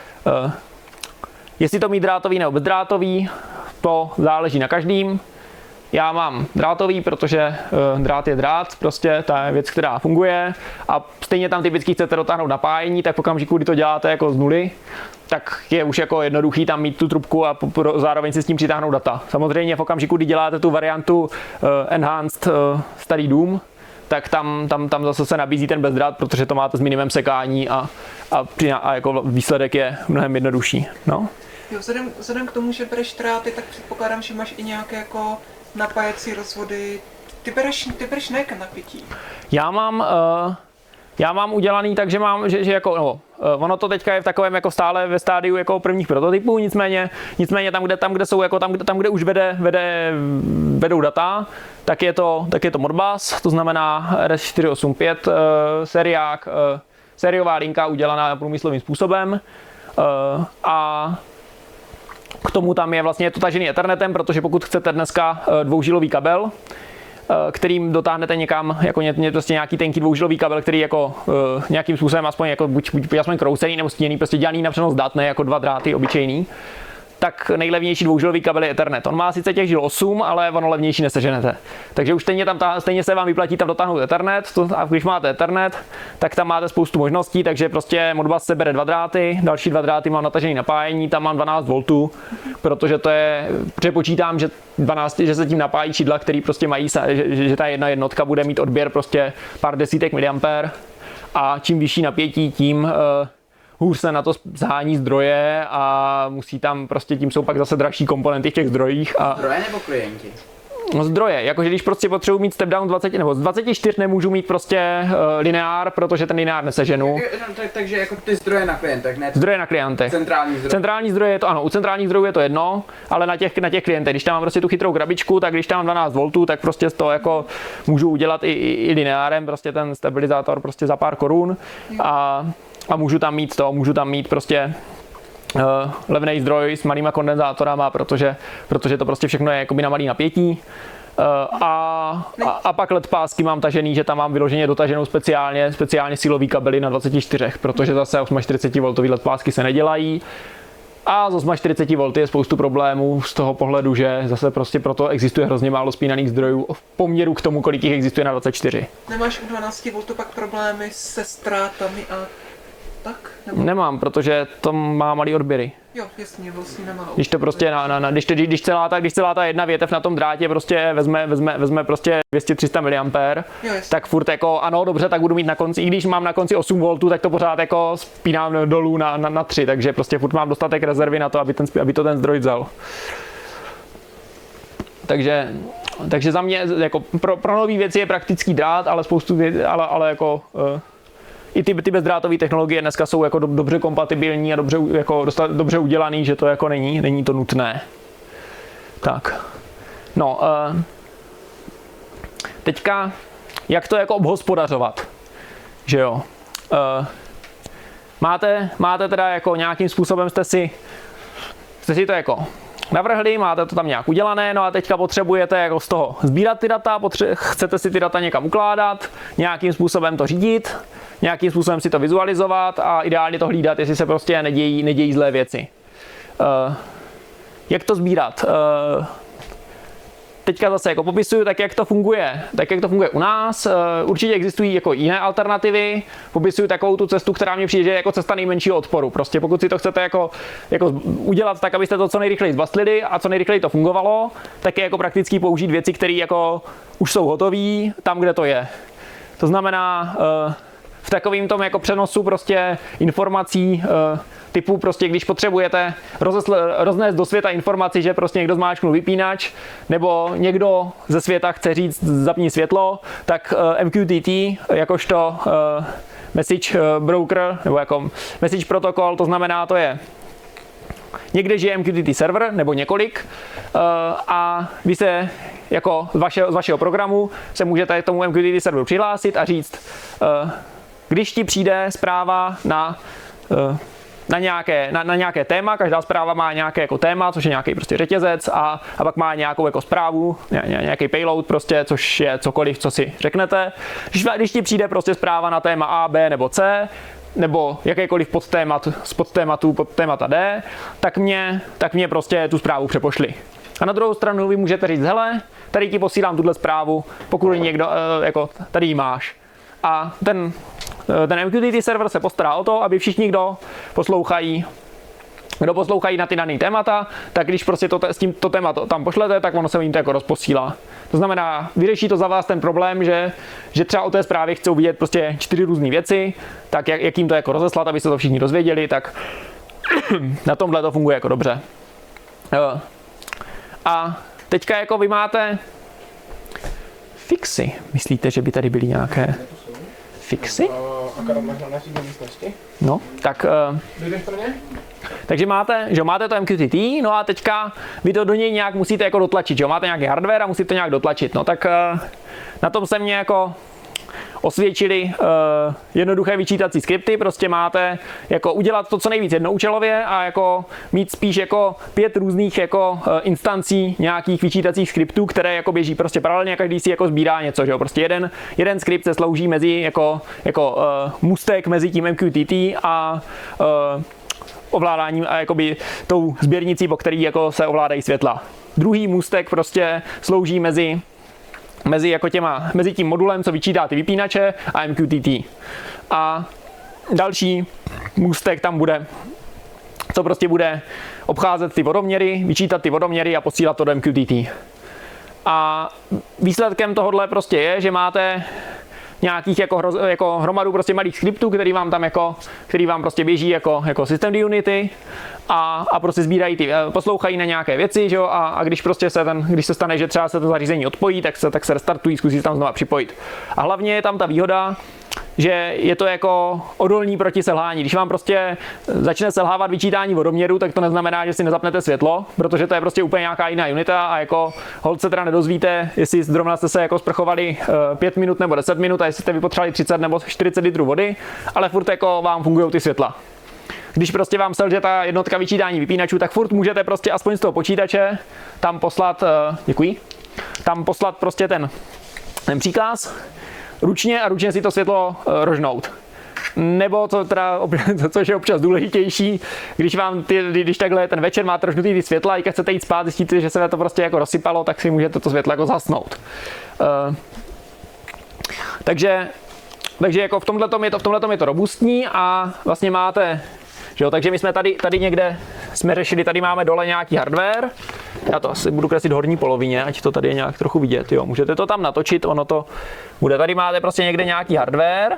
Jestli to mít drátový nebo bezdrátový, to záleží na každým. Já mám drátový, protože drát je drát, prostě ta je věc, která funguje a stejně tam typicky chcete dotáhnout napájení, tak v okamžiku, kdy to děláte jako z nuly, tak je už jako jednoduchý tam mít tu trubku a zároveň si s tím přitáhnout data. Samozřejmě v okamžiku, kdy děláte tu variantu Enhanced starý dům, tak tam, tam, tam zase se nabízí ten bezdrát, protože to máte s minimem sekání a, a, a jako výsledek je mnohem jednodušší. No. Jo, vzhledem, vzhledem k tomu, že bereš dráty, tak předpokládám, že máš i nějaké jako napájecí rozvody. Ty bereš, ty bereš na jaké napětí? Já mám, uh, já mám udělaný tak, že mám, že, že jako, no, uh, ono to teďka je v takovém jako stále ve stádiu jako prvních prototypů, nicméně, nicméně tam, kde, tam, kde jsou, jako tam, kde, tam, kde už vede, vede, vedou data, tak je to, tak je to Modbus, to znamená R S čtyři osm pět uh, seriák, uh, sériová linka udělaná průmyslovým způsobem uh, a k tomu tam je vlastně to tažený Ethernetem, protože pokud chcete dneska dvoužilový kabel, kterým dotáhnete někam, jako ně, ně, prostě nějaký tenký dvoužilový kabel, který jako uh, nějakým způsobem aspoň jako buď, buď aspoň kroucený nebo stíněný, prostě dělaný na přenos dat, ne jako dva dráty obyčejný, tak nejlevnější dvoužilový kabel je Ethernet. On má sice těch žil osm, ale ono levnější neseženete. Takže už stejně, tam ta, stejně se vám vyplatí tam dotáhnout Ethernet, to, a když máte Ethernet, tak tam máte spoustu možností, takže prostě Modbus se bere dva dráty, další dva dráty mám natažený napájení, tam mám dvanáct voltů, protože to je, přepočítám, že dvanáct, že se tím napájí čidla, který prostě mají, že, že ta jedna jednotka bude mít odběr prostě pár desítek miliampér a čím vyšší napětí, tím uh, hůř se na to zhání zdroje a musí tam prostě, tím jsou pak zase dražší komponenty v těch zdrojích. A zdroje nebo klienti? No zdroje, jakože když prostě potřebuji mít step down z dvacet nebo z dvaceti čtyř nemůžu mít prostě uh, lineár, protože ten lineár neseženu. No, tak, takže jako ty zdroje na klientech, ne? Zdroje na klientech. Centrální zdroje. Centrální zdroje je to, ano, u centrálních zdrojů je to jedno, ale na těch, na těch klientech, když tam mám prostě tu chytrou krabičku, tak když tam mám dvanáct voltů, tak prostě to jako můžu udělat i, i, i lineárem, prostě ten stabilizátor prostě za pár korun a, a můžu tam mít to, můžu tam mít prostě uh, levný zdroj s malýma kondenzátorama, protože, protože to prostě všechno je jakoby na malý napětí. Uh, a, a, a pak led pásky mám tažený, že tam mám vyloženě dotaženou speciálně, speciálně silový kabely na dvacet čtyři, protože zase čtyřicet osm voltový led pásky se nedělají. A z čtyřicet osm voltů je spoustu problémů z toho pohledu, že zase prostě proto existuje hrozně málo spínaných zdrojů v poměru k tomu, kolik jich existuje na dvacet čtyři. Nemáš u dvanáct voltů pak problémy se ztrátami a tak? Nebo... Nemám, protože to má malý odběry. Jo, jasně, vlastně nemá. Když to prostě na, na, na když, to, když, celá ta, když celá ta jedna větev na tom drátě prostě vezme, vezme, vezme prostě dvě stě tři sta miliampér, jo, tak furt jako ano, dobře, tak budu mít na konci, i když mám na konci osm voltů, tak to pořád jako spínám dolů na, na, na tři, takže prostě furt mám dostatek rezervy na to, aby, ten, aby to ten zdroj vzal. Takže, takže za mě jako pro, pro nové věci je praktický drát, ale spoustu věcí, ale, ale jako uh, i ty, ty bezdrátové technologie dneska jsou jako do, dobře kompatibilní a dobře, jako dostat, dobře udělaný, že to jako není, není to nutné. Tak. No, uh, teďka, jak to jako obhospodařovat, že jo. Uh, máte, máte teda jako nějakým způsobem jste si, jste si to jako navrhli, máte to tam nějak udělané, no a teďka potřebujete jako z toho sbírat ty data, potře- chcete si ty data někam ukládat, nějakým způsobem to řídit, nějakým způsobem si to vizualizovat a ideálně to hlídat, jestli se prostě nedějí, nedějí zlé věci. Uh, jak to sbírat? Uh, teďka zase jako popisuju, tak jak to funguje, tak jak to funguje u nás. Určitě existují jako jiné alternativy. Popisuju takovou tu cestu, která mě přijde, že je jako cesta nejmenšího odporu. Prostě pokud si to chcete jako, jako udělat tak, abyste to co nejrychleji zbastlili a co nejrychleji to fungovalo, tak je jako prakticky použít věci, které jako už jsou hotové tam, kde to je. To znamená v takovým tom jako přenosu prostě informací typu prostě, když potřebujete rozesl- roznést do světa informaci, že prostě někdo zmáčknul vypínač, nebo někdo ze světa chce říct zapni světlo, tak uh, M Q T T jakožto uh, message broker, nebo jako message protokol, to znamená, to je někde žije M Q T T server nebo několik a vy se jako z vašeho, z vašeho programu se můžete k tomu M Q T T serveru přihlásit a říct, když ti přijde zpráva na Na nějaké, na, na nějaké téma, každá zpráva má nějaké jako téma, což je nějaký prostě řetězec a, a pak má nějakou jako zprávu, ně, ně, nějaký payload prostě, což je cokoliv, co si řeknete. Když, když ti přijde prostě zpráva na téma A, B nebo C, nebo jakýkoliv podtémat, z podtématů podtémata D, tak mě, tak mě prostě tu zprávu přepošli. A na druhou stranu vy můžete říct, hele, tady ti posílám tuhle zprávu, pokud někdo, jako tady ji máš. A ten Ten M Q T T server se postará o to, aby všichni, kdo poslouchají, kdo poslouchají na ty dané témata, tak když prostě to, s tím to téma to tam pošlete, tak ono se jim to jako rozposílá. To znamená, vyřeší to za vás ten problém, že, že třeba o té zprávě chcou vidět prostě čtyři různé věci, tak jak, jak jim to jako rozeslat, aby se to všichni dozvěděli, tak na tomhle to funguje jako dobře. A teďka jako vy máte fixy. Myslíte, že by tady byly nějaké fixy? Akorát máš na naší místnosti. No, tak... Dojdeš pro ně? Takže máte, že máte to M Q T T, no a teďka vy to do něj nějak musíte jako dotlačit, že jo? Máte nějaký hardware a musíte to nějak dotlačit. No tak na tom se mě jako osvědčili uh, jednoduché vyčítací skripty, prostě máte jako udělat to co nejvíc jednoúčelově a jako mít spíš jako pět různých jako uh, instancí nějakých vyčítacích skriptů, které jako běží prostě paralelně a každý si jako sbírá něco, že jo? Prostě jeden, jeden skript se slouží mezi jako, jako uh, můstek mezi tím M Q T T a uh, ovládáním a jakoby tou sběrnicí, po který jako se ovládají světla. Druhý můstek prostě slouží mezi mezi, jako těma, mezi tím modulem, co vyčítá ty vypínače a M Q T T. A další můstek tam bude, co prostě bude obcházet ty vodoměry, vyčítat ty vodoměry a posílat to do M Q T T. A výsledkem tohohle prostě je, že máte nějakých jako, hro, jako hromadu prostě malých skriptů, který vám tam jako, který vám prostě běží jako, jako system unity a, a prostě sbírají ty, poslouchají na nějaké věci, že jo, a, a když prostě se ten, když se stane, že třeba se to zařízení odpojí, tak se, tak se restartují, zkusí se tam znova připojit. A hlavně je tam ta výhoda, že je to jako odolný proti selhání. Když vám prostě začne selhávat vyčítání vodoměru, tak to neznamená, že si nezapnete světlo, protože to je prostě úplně nějaká jiná unita a jako holt se teda nedozvíte, jestli zrovna jste se jako sprchovali pět minut nebo deset minut a jestli jste vypotřebovali třicet nebo čtyřicet litrů vody, ale furt jako vám fungují ty světla. Když prostě vám selže ta jednotka vyčítání vypínačů, tak furt můžete prostě aspoň z toho počítače tam poslat, děkuji, tam poslat prostě ten, ten příkaz ručně a ručně si to světlo uh, rožnout. Nebo to teda, což je občas důležitější, když vám ty, když takhle ten večer máte rožnutý ty světla a když chcete jít spát, zjistíte, že se to prostě jako rozsypalo, tak si můžete to světlo jako zhasnout. Uh, takže, takže jako v tomhletom je to, v tomhletom je to robustní a vlastně máte, že jo, takže my jsme tady, tady někde jsme řešili, tady máme dole nějaký hardware. Já to asi budu kreslit v horní polovině, ať to tady je nějak trochu vidět, jo. Můžete to tam natočit, ono to bude. Tady máte prostě někde nějaký hardware.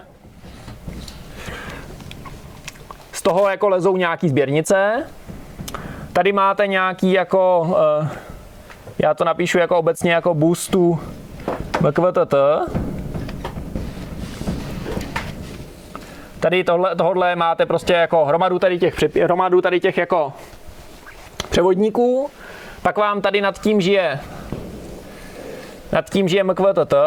Z toho jako lezou nějaký sběrnice. Tady máte nějaký jako, já to napíšu jako obecně jako boostu B Q T T. Tady tohle, tohle máte prostě jako hromadu tady těch, hromadu tady těch jako převodníků. Pak vám tady nad tím žije nad tím žije M Q T T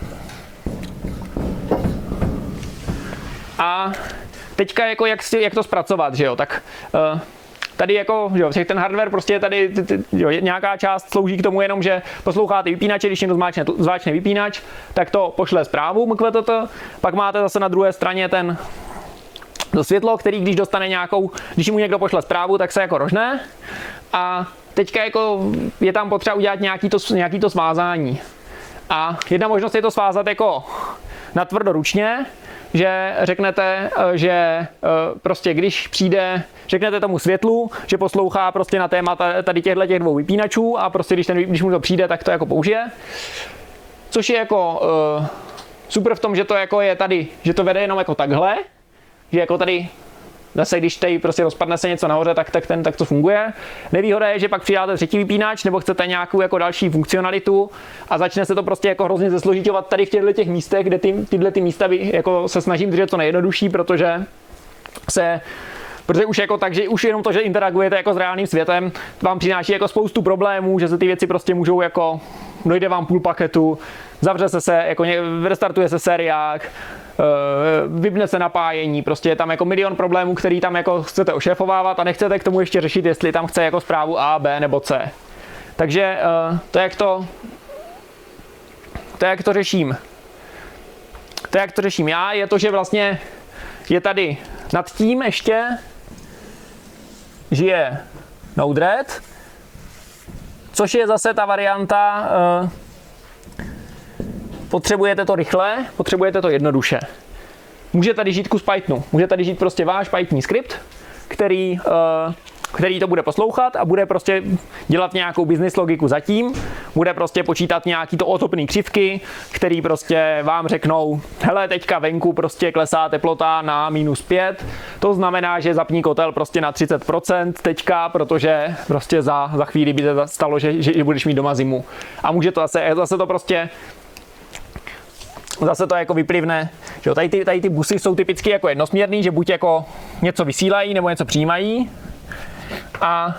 a teďka jako jak, si, jak to zpracovat, že jo, tak uh, tady jako, že jo, ten hardware prostě je tady, t, t, jo, nějaká část slouží k tomu jenom, že posloucháte vypínače, když někdo zmáčne, zmáčne vypínač, tak to pošle zprávu M Q T T, pak máte zase na druhé straně ten to světlo, který když dostane nějakou, když mu někdo pošle zprávu, tak se jako rožne a teďka jako je tam potřeba udělat nějaký to, nějaký to svázání. A jedna možnost je to svázat jako natvrdo ručně, že řeknete, že prostě když přijde, řeknete tomu světlu, že poslouchá prostě na téma tady těchto těch dvou vypínačů a prostě když, ten, když mu to přijde, tak to jako použije. Což je jako uh, super v tom, že to jako je tady, že to vede jenom jako takhle, že jako tady zase když tady prostě rozpadne se něco nahoře, tak, tak, ten, tak to funguje. Nevýhoda je, že pak přidáte třetí vypínač nebo chcete nějakou jako další funkcionalitu a začne se to prostě jako hrozně zesložiťovat tady v těchto těch místech, kde ty, tyhle ty místa by, jako se snažím držet co nejjednodušší, protože se Protože už jako tak, že už jenom to, že interagujete jako s reálným světem, vám přináší jako spoustu problémů, že se ty věci prostě můžou jako, dojde vám půl paketu, zavře se se, jako restartuje se seriák, vypne se napájení, prostě je tam jako milion problémů, který tam jako chcete ošéfovávat a nechcete k tomu ještě řešit, jestli tam chce jako zprávu A, B nebo C. Takže to, jak to, to, jak to řeším. To, jak to řeším já, je to, že vlastně je tady nad tím ještě žije Node-RED, což je zase ta varianta, uh, potřebujete to rychle, potřebujete to jednoduše. Může tady žít kus Pythonu, může tady žít prostě váš Python skript, který, uh, který to bude poslouchat a bude prostě dělat nějakou business logiku zatím, bude prostě počítat nějaký to otopný křivky, který prostě vám řeknou, hele, teďka venku prostě klesá teplota na minus pět, to znamená, že zapní kotel prostě na třicet procent teďka, protože prostě za, za chvíli by se stalo, že, že, že budeš mít doma zimu. A může to zase, zase to prostě Zase to jako vyplivne, že tady ty, tady ty busy jsou typicky jako jednosměrný, že buď jako něco vysílají nebo něco přijímají. A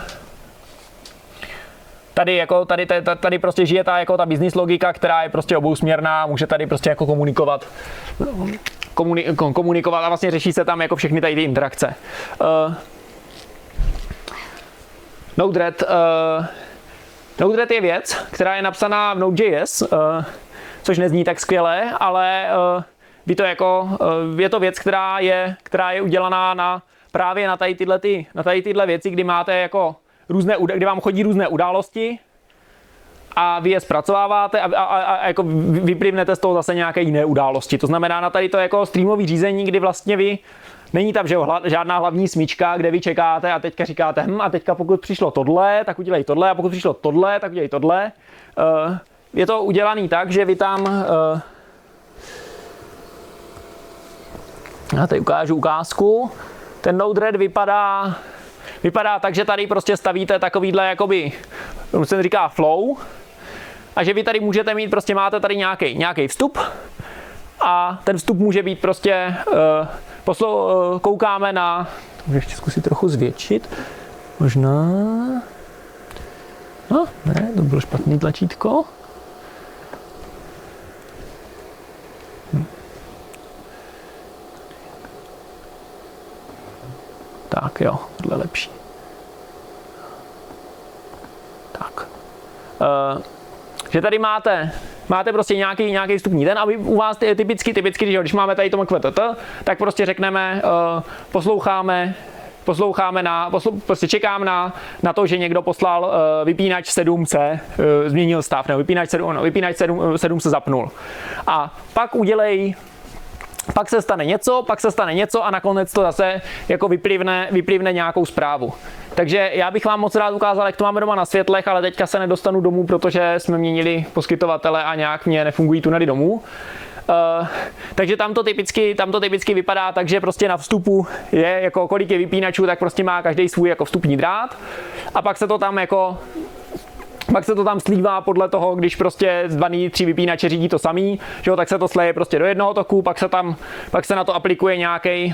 tady, jako, tady, tady, tady prostě žije ta, jako ta business logika, která je prostě obousměrná, může tady prostě jako komunikovat, komuni, komunikovat a vlastně řeší se tam jako všechny tady ty interakce. Uh, Node-RED, uh, Node-RED je věc, která je napsaná v Node.js, uh, což nezní tak skvěle, ale uh, by to jako, uh, je to věc, která je, která je udělaná na právě na tady tyhle, ty, na tady tyhle věci, kdy máte jako různé, kdy vám chodí různé události a vy je zpracováváte a, a, a, a jako vyplivnete z toho zase nějaké jiné události. To znamená na tady to jako streamové řízení, kdy vlastně vy, není tam že jo, žádná hlavní smyčka, kde vy čekáte a teďka říkáte, hm, a teďka pokud přišlo tohle, tak udělej tohle, a pokud přišlo tohle, tak udělej tohle. Uh, je to udělaný tak, že vy tam, uh, já tady ukážu ukázku, ten Node-RED vypadá, vypadá tak, že tady prostě stavíte takovýhle jakoby, se říká flow, a že vy tady můžete mít, prostě máte tady nějaký, nějaký vstup a ten vstup může být prostě, uh, poslo, uh, koukáme na, můžu ještě zkusit trochu zvětšit, možná, no ne, to bylo špatný tlačítko. Hm. Tak jo, tohle je lepší. Tak. Uh, že tady máte, máte prostě nějaký, nějaký vstupní ten a vy, u vás je typicky, typicky, když, když máme tady to mkvtt, tak prostě řekneme, uh, posloucháme, posloucháme na, poslu, prostě čekám na, na to, že někdo poslal uh, vypínač sedm C, uh, změnil stav, nebo vypínač sedm, no, vypínač sedm, sedm se zapnul. A pak udělej, pak se stane něco, pak se stane něco a nakonec to zase jako vyplivne, vyplivne nějakou zprávu. Takže já bych vám moc rád ukázal, jak to máme doma na světlech, ale teďka se nedostanu domů, protože jsme měnili poskytovatele a nějak mě nefungují tunely domů. Uh, takže tam to, typicky, tam to typicky vypadá tak, že prostě na vstupu je, jako kolik je vypínačů, tak prostě má každý svůj jako vstupní drát a pak se to tam jako Pak se to tam slívá podle toho, když prostě zvaný tři vypínače řídí to samý, že jo, tak se to sleje prostě do jednoho toku, pak se tam, pak se na to aplikuje nějaký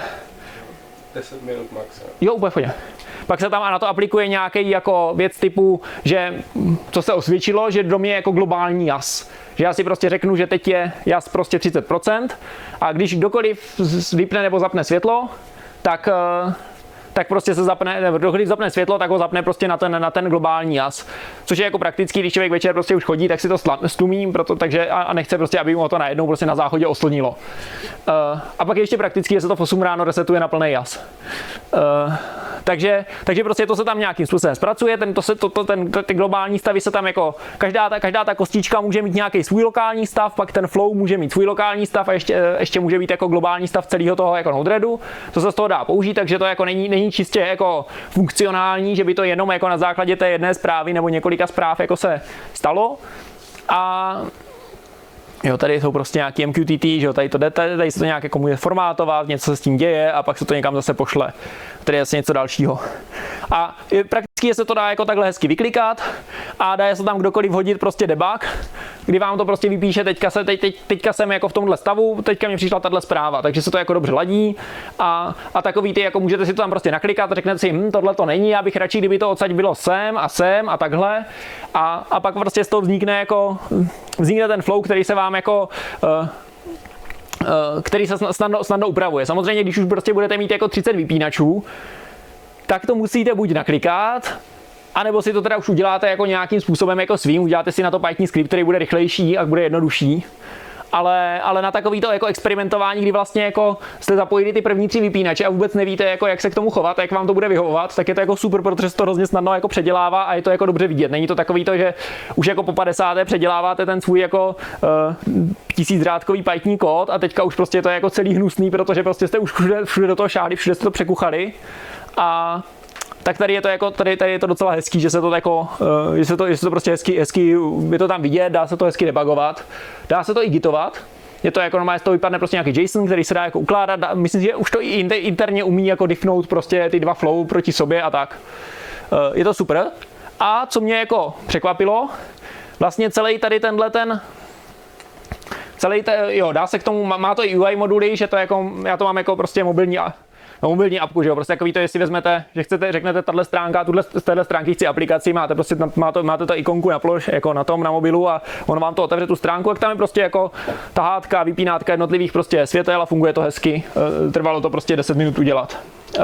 deset minut max. Jo, úplně v pohodě. Pak se tam a na to aplikuje nějaký jako věc typu, že co se osvědčilo, že dom je jako globální jas. Že já si prostě řeknu, že teď je jas prostě třicet procent a když kdokoliv vypne nebo zapne světlo, tak tak prostě se zapne, když zapne světlo, tak ho zapne prostě na ten, na ten globální jas. Což je jako praktický, když člověk večer prostě už chodí, tak si to stlumí, proto, takže a, a nechce prostě, aby mu to najednou prostě na záchodě oslnilo. Uh, a pak je ještě praktický, že se to v osm ráno resetuje na plný jas. Uh, takže, takže prostě to se tam nějakým způsobem zpracuje, ten, to se, to, to, ten, ty globální stavy se tam jako, každá ta, každá ta kostička může mít nějaký svůj lokální stav, pak ten flow může mít svůj lokální stav a ještě, ještě může být jako globální stav celého toho jako Node-REDu. To se z toho dá použít, takže to jako není, není čistě jako funkcionální, že by to jenom jako na základě té jedné zprávy nebo několika zpráv jako se stalo. A jo, tady jsou prostě nějaký M Q T T, že jo, tady to jde, tady se to nějak jako může formátovat, něco se s tím děje a pak se to někam zase pošle. Tady je asi něco dalšího. A prakticky se to dá jako takhle hezky vyklikat a dá se tam kdokoliv hodit prostě debug kdy vám to prostě vypíše, teďka, se, teď, teď, teďka jsem jako v tomhle stavu, teďka mě přišla tahle zpráva, takže se to jako dobře ladí a, a takový ty, jako můžete si to tam prostě naklikat, řeknete si, hm, tohle to není, já bych radši, kdyby to odsaď bylo sem a sem a takhle a, a pak prostě z toho vznikne jako, vznikne ten flow, který se vám jako uh, který se snadno, snadno upravuje. Samozřejmě, když už prostě budete mít jako třicet vypínačů, tak to musíte buď naklikat, anebo si to teda už uděláte jako nějakým způsobem jako svým, uděláte si na to Python skript, který bude rychlejší a bude jednodušší. Ale, ale na takový to jako experimentování, kdy vlastně jako jste zapojili ty první tři vypínače a vůbec nevíte, jako jak se k tomu chovat, jak vám to bude vyhovovat, tak je to jako super, protože se to hrozně snadno jako předělává a je to jako dobře vidět. Není to takový to, že už jako po padesáté předěláváte ten svůj jako uh, tisícrádkový Python kód a teďka už prostě to je jako celý hnusný, protože prostě jste už všude, všude do toho šáhli, všude jste to překuchali a tak tady je to jako, tady, tady je to docela hezký, že se to jako, uh, že se to, že se to prostě hezky, hezky, je to tam vidět, dá se to hezky debugovat, dá se to i gitovat, je to jako normálně, z toho vypadne prostě nějaký JSON, který se dá jako ukládat, dá, myslím si, že už to i interně umí jako diffnout prostě ty dva flow proti sobě a tak. Uh, je to super. A co mě jako překvapilo, vlastně celý tady tenhle ten, celý te, jo, dá se k tomu, má, má to i U I moduly, že to jako, já to mám jako prostě mobilní a no, mobilní apku, že jo, prostě takový to, jestli vezmete, že chcete, řeknete, tahle stránka, tuhle, z téhle stránky chci aplikaci, máte prostě, máte, máte to ikonku na ploš, jako na tom, na mobilu a on vám to otevře tu stránku, jak tam je prostě jako tahátka, vypínátka jednotlivých prostě světel a funguje to hezky, trvalo to prostě deset minut udělat.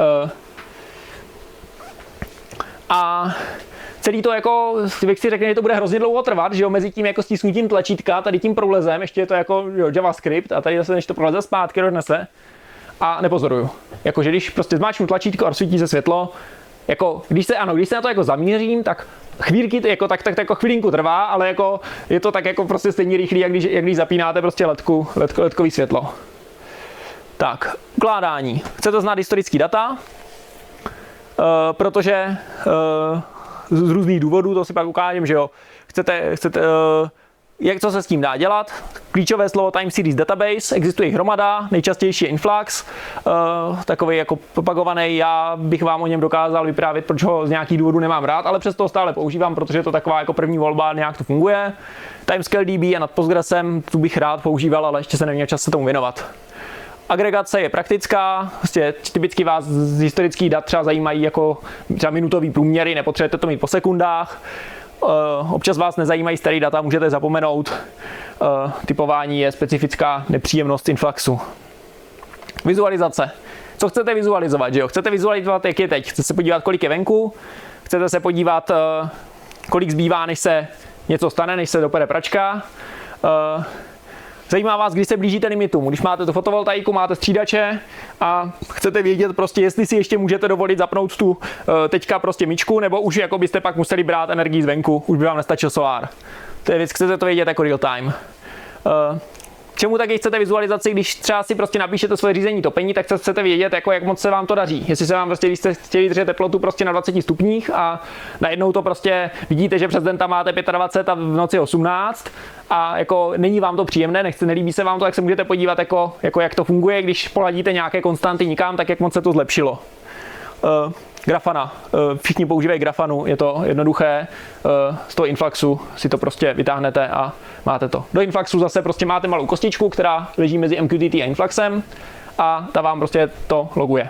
A celý to jako, bych si řekl, že to bude hrozně dlouho trvat, že jo, mezi tím jako stisknutím tlačítka, tady tím prolezem, ještě je to jako jo, JavaScript a tady zase než to proleze zpátky, donese. A nepozoruju. Jakože když prostě zmáčknu tlačítko a rozsvítí se světlo, jako když se, ano, když se na to jako zamířím, tak chvílky, jako, tak, tak, tak jako chvilinku trvá, ale jako je to tak jako prostě stejně rychlý, jak když, jak když zapínáte prostě ledku, ledko, ledkový světlo. Tak, ukládání. Chcete znát historický data, uh, protože uh, z různých důvodů, to si pak ukážem, že jo, chcete, chcete uh, jak co se s tím dá dělat? Klíčové slovo Time Series Database, existuje jich hromada, nejčastější je Influx, uh, takový jako propagovaný, já bych vám o něm dokázal vyprávět, proč ho z nějakých důvodů nemám rád, ale přesto ho stále používám, protože je to taková jako první volba, nějak to funguje. TimescaleDB a nad Postgresem, tu bych rád používal, ale ještě se neměl čas se tomu věnovat. Agregace je praktická, prostě typicky vás z historických dat třeba zajímají jako třeba minutový průměry, nepotřebujete to mít po sekundách. Uh, občas vás nezajímají starý data, můžete zapomenout. Uh, typování je specifická nepříjemnost Influxu. Vizualizace. Co chcete vizualizovat, že jo? Chcete vizualizovat, jak je teď. Chcete se podívat, kolik je venku. Chcete se podívat, uh, kolik zbývá, než se něco stane, než se dopere pračka. Uh, Zajímá vás, když se blížíte limitům. Když máte tu fotovoltaiku, máte střídače a chcete vědět prostě, jestli si ještě můžete dovolit zapnout tu teďka prostě myčku, nebo už jako byste pak museli brát energii zvenku, už by vám nestačil solár. To je věc, chcete to vědět jako real time. K čemu taky chcete vizualizaci, když třeba si prostě napíšete svoje řízení topení, tak chcete vědět, jako jak moc se vám to daří. Jestli se vám prostě, když jste chtěli držet teplotu prostě na dvaceti stupních a najednou to prostě vidíte, že přes den tam máte dvacet pět a v noci osmnáct a jako není vám to příjemné, nechce, nelíbí se vám to, tak se můžete podívat, jako, jako jak to funguje, když poladíte nějaké konstanty nikam, tak jak moc se to zlepšilo. Uh, Grafana. Uh, všichni používají Grafanu, je to jednoduché. Uh, z toho Influxu si to prostě vytáhnete a máte to. Do Influxu zase prostě máte malou kostičku, která leží mezi M Q T T a Influxem a ta vám prostě to loguje.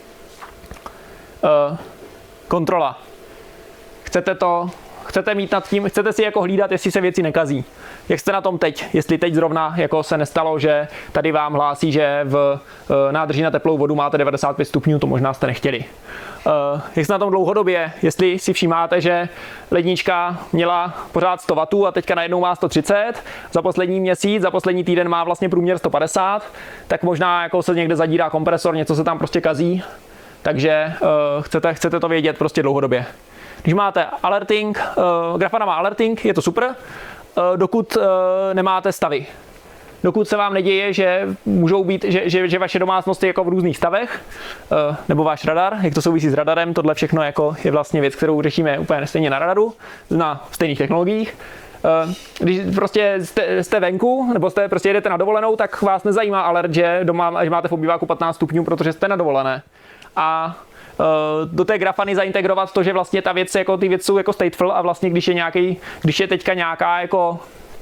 Uh, kontrola. Chcete to, chcete mít nad tím, chcete si jako hlídat, jestli se věci nekazí. Jak jste na tom teď? Jestli teď zrovna jako se nestalo, že tady vám hlásí, že v nádrži na teplou vodu máte devadesát pět stupňů, to možná jste nechtěli. Uh, jak jste na tom dlouhodobě? Jestli si všímáte, že lednička měla pořád sto wattů a teďka najednou má sto třicet, za poslední měsíc, za poslední týden má vlastně průměr sto padesát, tak možná jako se někde zadírá kompresor, něco se tam prostě kazí, takže uh, chcete, chcete to vědět prostě dlouhodobě. Když máte alerting, uh, Grafana má alerting, je to super, uh, dokud uh, nemáte stavy. Dokud se vám neděje, že můžou být, že, že, že vaše domácnost je jako v různých stavech, uh, nebo váš radar, jak to souvisí s radarem, tohle všechno jako je vlastně věc, kterou řešíme úplně stejně na radaru, na stejných technologiích. Uh, když prostě jste, jste venku, nebo jste prostě jedete na dovolenou, tak vás nezajímá alert, že doma, že máte v obýváku patnáct stupňů, protože jste na dovolené. A do té grafany zaintegrovat to, že vlastně ta věc, jako ty věci jsou jako stateful a vlastně když je nějaký, když je teďka nějaká jako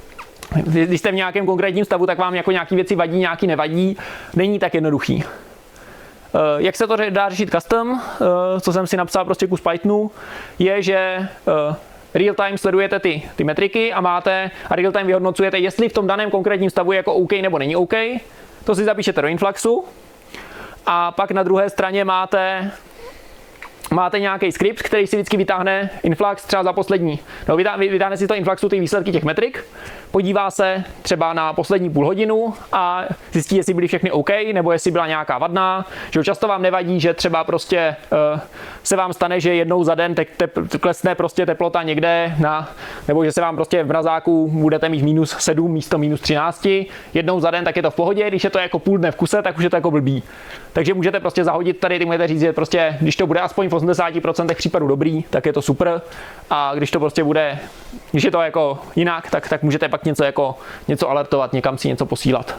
Když jste v nějakém konkrétním stavu, tak vám jako nějaký věci vadí, nějaký nevadí. Není tak jednoduchý. Jak se to dá řešit custom, co jsem si napsal prostě kus Pythonu, je, že real time sledujete ty, ty metriky a máte a real time vyhodnocujete, jestli v tom daném konkrétním stavu je jako OK nebo není OK. To si zapíšete do Influxu. A pak na druhé straně máte máte nějaký skript, který si vždycky vytáhne Influx třeba za poslední. No, vytáhne si to Influxu ty výsledky těch metrik, podívá se třeba na poslední půl hodinu a zjistí, jestli byly všechny OK, nebo jestli byla nějaká vadná. Že často vám nevadí, že třeba prostě uh, se vám stane, že jednou za den te- te- klesne prostě teplota někde na, nebo že se vám prostě v mrazáku budete mít minus sedm místo minus třináct. Jednou za den, tak je to v pohodě, když je to jako půl dne v kuse, tak už je to jako blbý. Takže můžete prostě zahodit tady, ty můžete říct, že prostě, když to bude aspoň v osmdesáti procentech případů dobrý, tak je to super. A když to prostě bude, když je to jako jinak, tak, tak můžete pak něco jako něco alertovat, někam si něco posílat.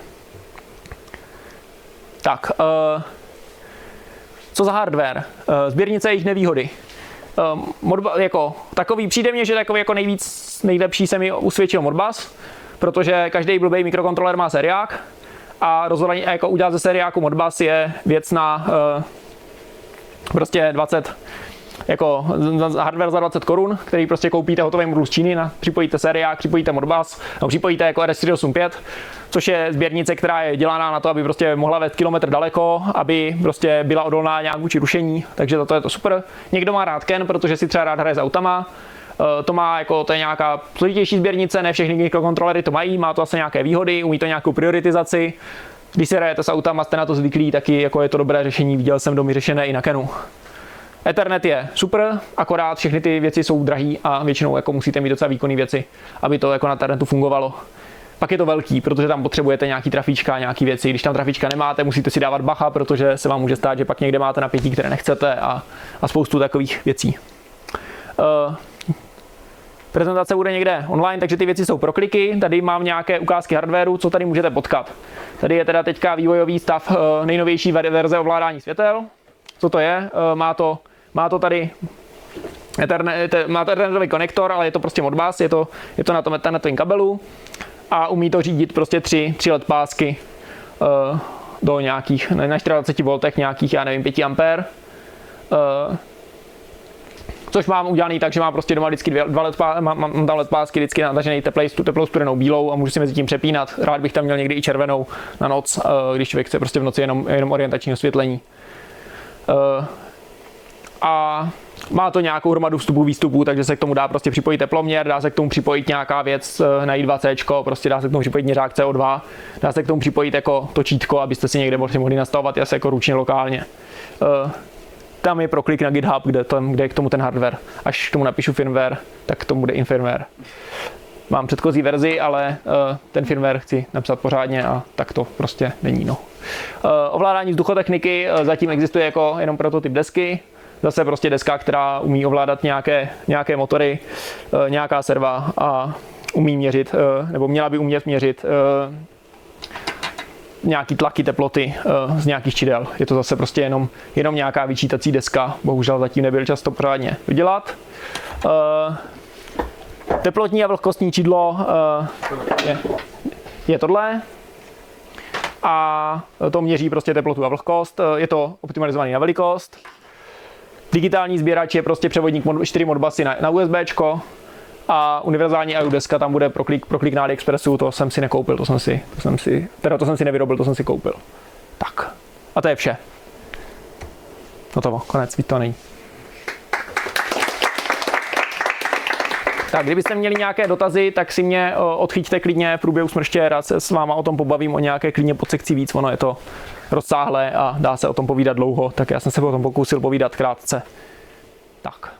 Tak, uh, co za hardware? Uh, sběrnice jejich nevýhody. Uh, Modbus, jako takový, přijde mně, že takový jako nejvíc, nejlepší se mi usvědčil Modbus, protože každý blbý mikrokontroler má seriák a rozhodně jako udělat ze seriáku Modbus je věc na uh, prostě dvacet, jako hardware za dvacet korun, který prostě koupíte hotový modul z Číny, na, připojíte seriák, připojíte Modbus, no, připojíte jako R S čtyři osm pět, což je sběrnice, která je dělaná na to, aby prostě mohla vést kilometr daleko, aby prostě byla odolná nějak vůči rušení, takže to je to super. Někdo má rád Ken, protože si třeba rád hraje s autama, to má jako, to je nějaká složitější sběrnice, ne všechny mikrokontrolery to mají, má to asi nějaké výhody, umí to nějakou prioritizaci. Když si hrajete s autama, jste na to zvyklí, taky jako je to dobré řešení, viděl jsem domy řešené i na Kenu. Ethernet je super, akorát všechny ty věci jsou drahý a většinou jako musíte mít docela výkonné věci, aby to jako na Ethernetu fungovalo. Pak je to velký, protože tam potřebujete nějaký trafíčka, nějaký věci. Když tam trafíčka nemáte, musíte si dávat bacha, protože se vám může stát, že pak někde máte napětí, které nechcete a, a spoustu takových věcí. Uh, Prezentace bude někde online, takže ty věci jsou pro kliky. Tady mám nějaké ukázky hardwareu, co tady můžete potkat. Tady je teda teďka vývojový stav nejnovější verze ovládání světel. Co to je? Má to, má to tady Ethernet, má to ethernetový konektor, ale je to prostě Modbus, je to, je to na tom ethernetovém kabelu a umí to řídit prostě tři, tři L E D pásky uh, do nějakých, na dvacet čtyři voltech nějakých, já nevím, pět ampér. Uh, Což mám udělaný tak, že mám prostě doma vždycky dva L E D pásky, mám, mám tam L E D pásky vždycky natažený teplej, teplou studenou bílou a můžu si mezi tím přepínat. Rád bych tam měl někdy i červenou na noc, když člověk chce prostě v noci jenom, jenom orientační osvětlení. A má to nějakou hromadu vstupů, výstupů, takže se k tomu dá prostě připojit teploměr, dá se k tomu připojit nějaká věc na I dva C, prostě dá se k tomu připojit měřák C O dva, dá se k tomu připojit jako točítko, abyste si někde mohli nastavovat asi jako ručně lokálně. Tam je proklik na GitHub, kde, tam, kde je k tomu ten hardware. Až k tomu napíšu firmware, tak k tomu bude infirmware. Mám předchozí verzi, ale uh, ten firmware chci napsat pořádně a tak to prostě není. No. Uh, ovládání vzduchotechniky uh, zatím existuje jako jenom prototyp desky. Zase prostě deska, která umí ovládat nějaké, nějaké motory, uh, nějaká serva a umí měřit, uh, nebo měla by umět měřit uh, nějaký tlaky, teploty uh, z nějakých čidel. Je to zase prostě jenom, jenom nějaká vyčítací deska, bohužel zatím nebyl čas to pořádně vydělat. Uh, teplotní a vlhkostní čidlo uh, je, je tohle a to měří prostě teplotu a vlhkost. Uh, je to optimalizovaný na velikost. Digitální sběrač je prostě převodník čtyři Modbusy na, na USBčko. A univerzální I O deska tam bude pro klik, pro klik na AliExpressu, to jsem si nekoupil, to jsem si, to jsem si, teda to jsem si nevyrobil, to jsem si koupil. Tak, a to je vše. Hotovo, konec, víc to není. Tak, kdybyste měli nějaké dotazy, tak si mě odchyťte klidně v průběhu smrště, rád se s váma o tom pobavím, o nějaké klidně podsekci víc, ono je to rozsáhlé a dá se o tom povídat dlouho, tak já jsem se o tom pokusil povídat krátce. Tak.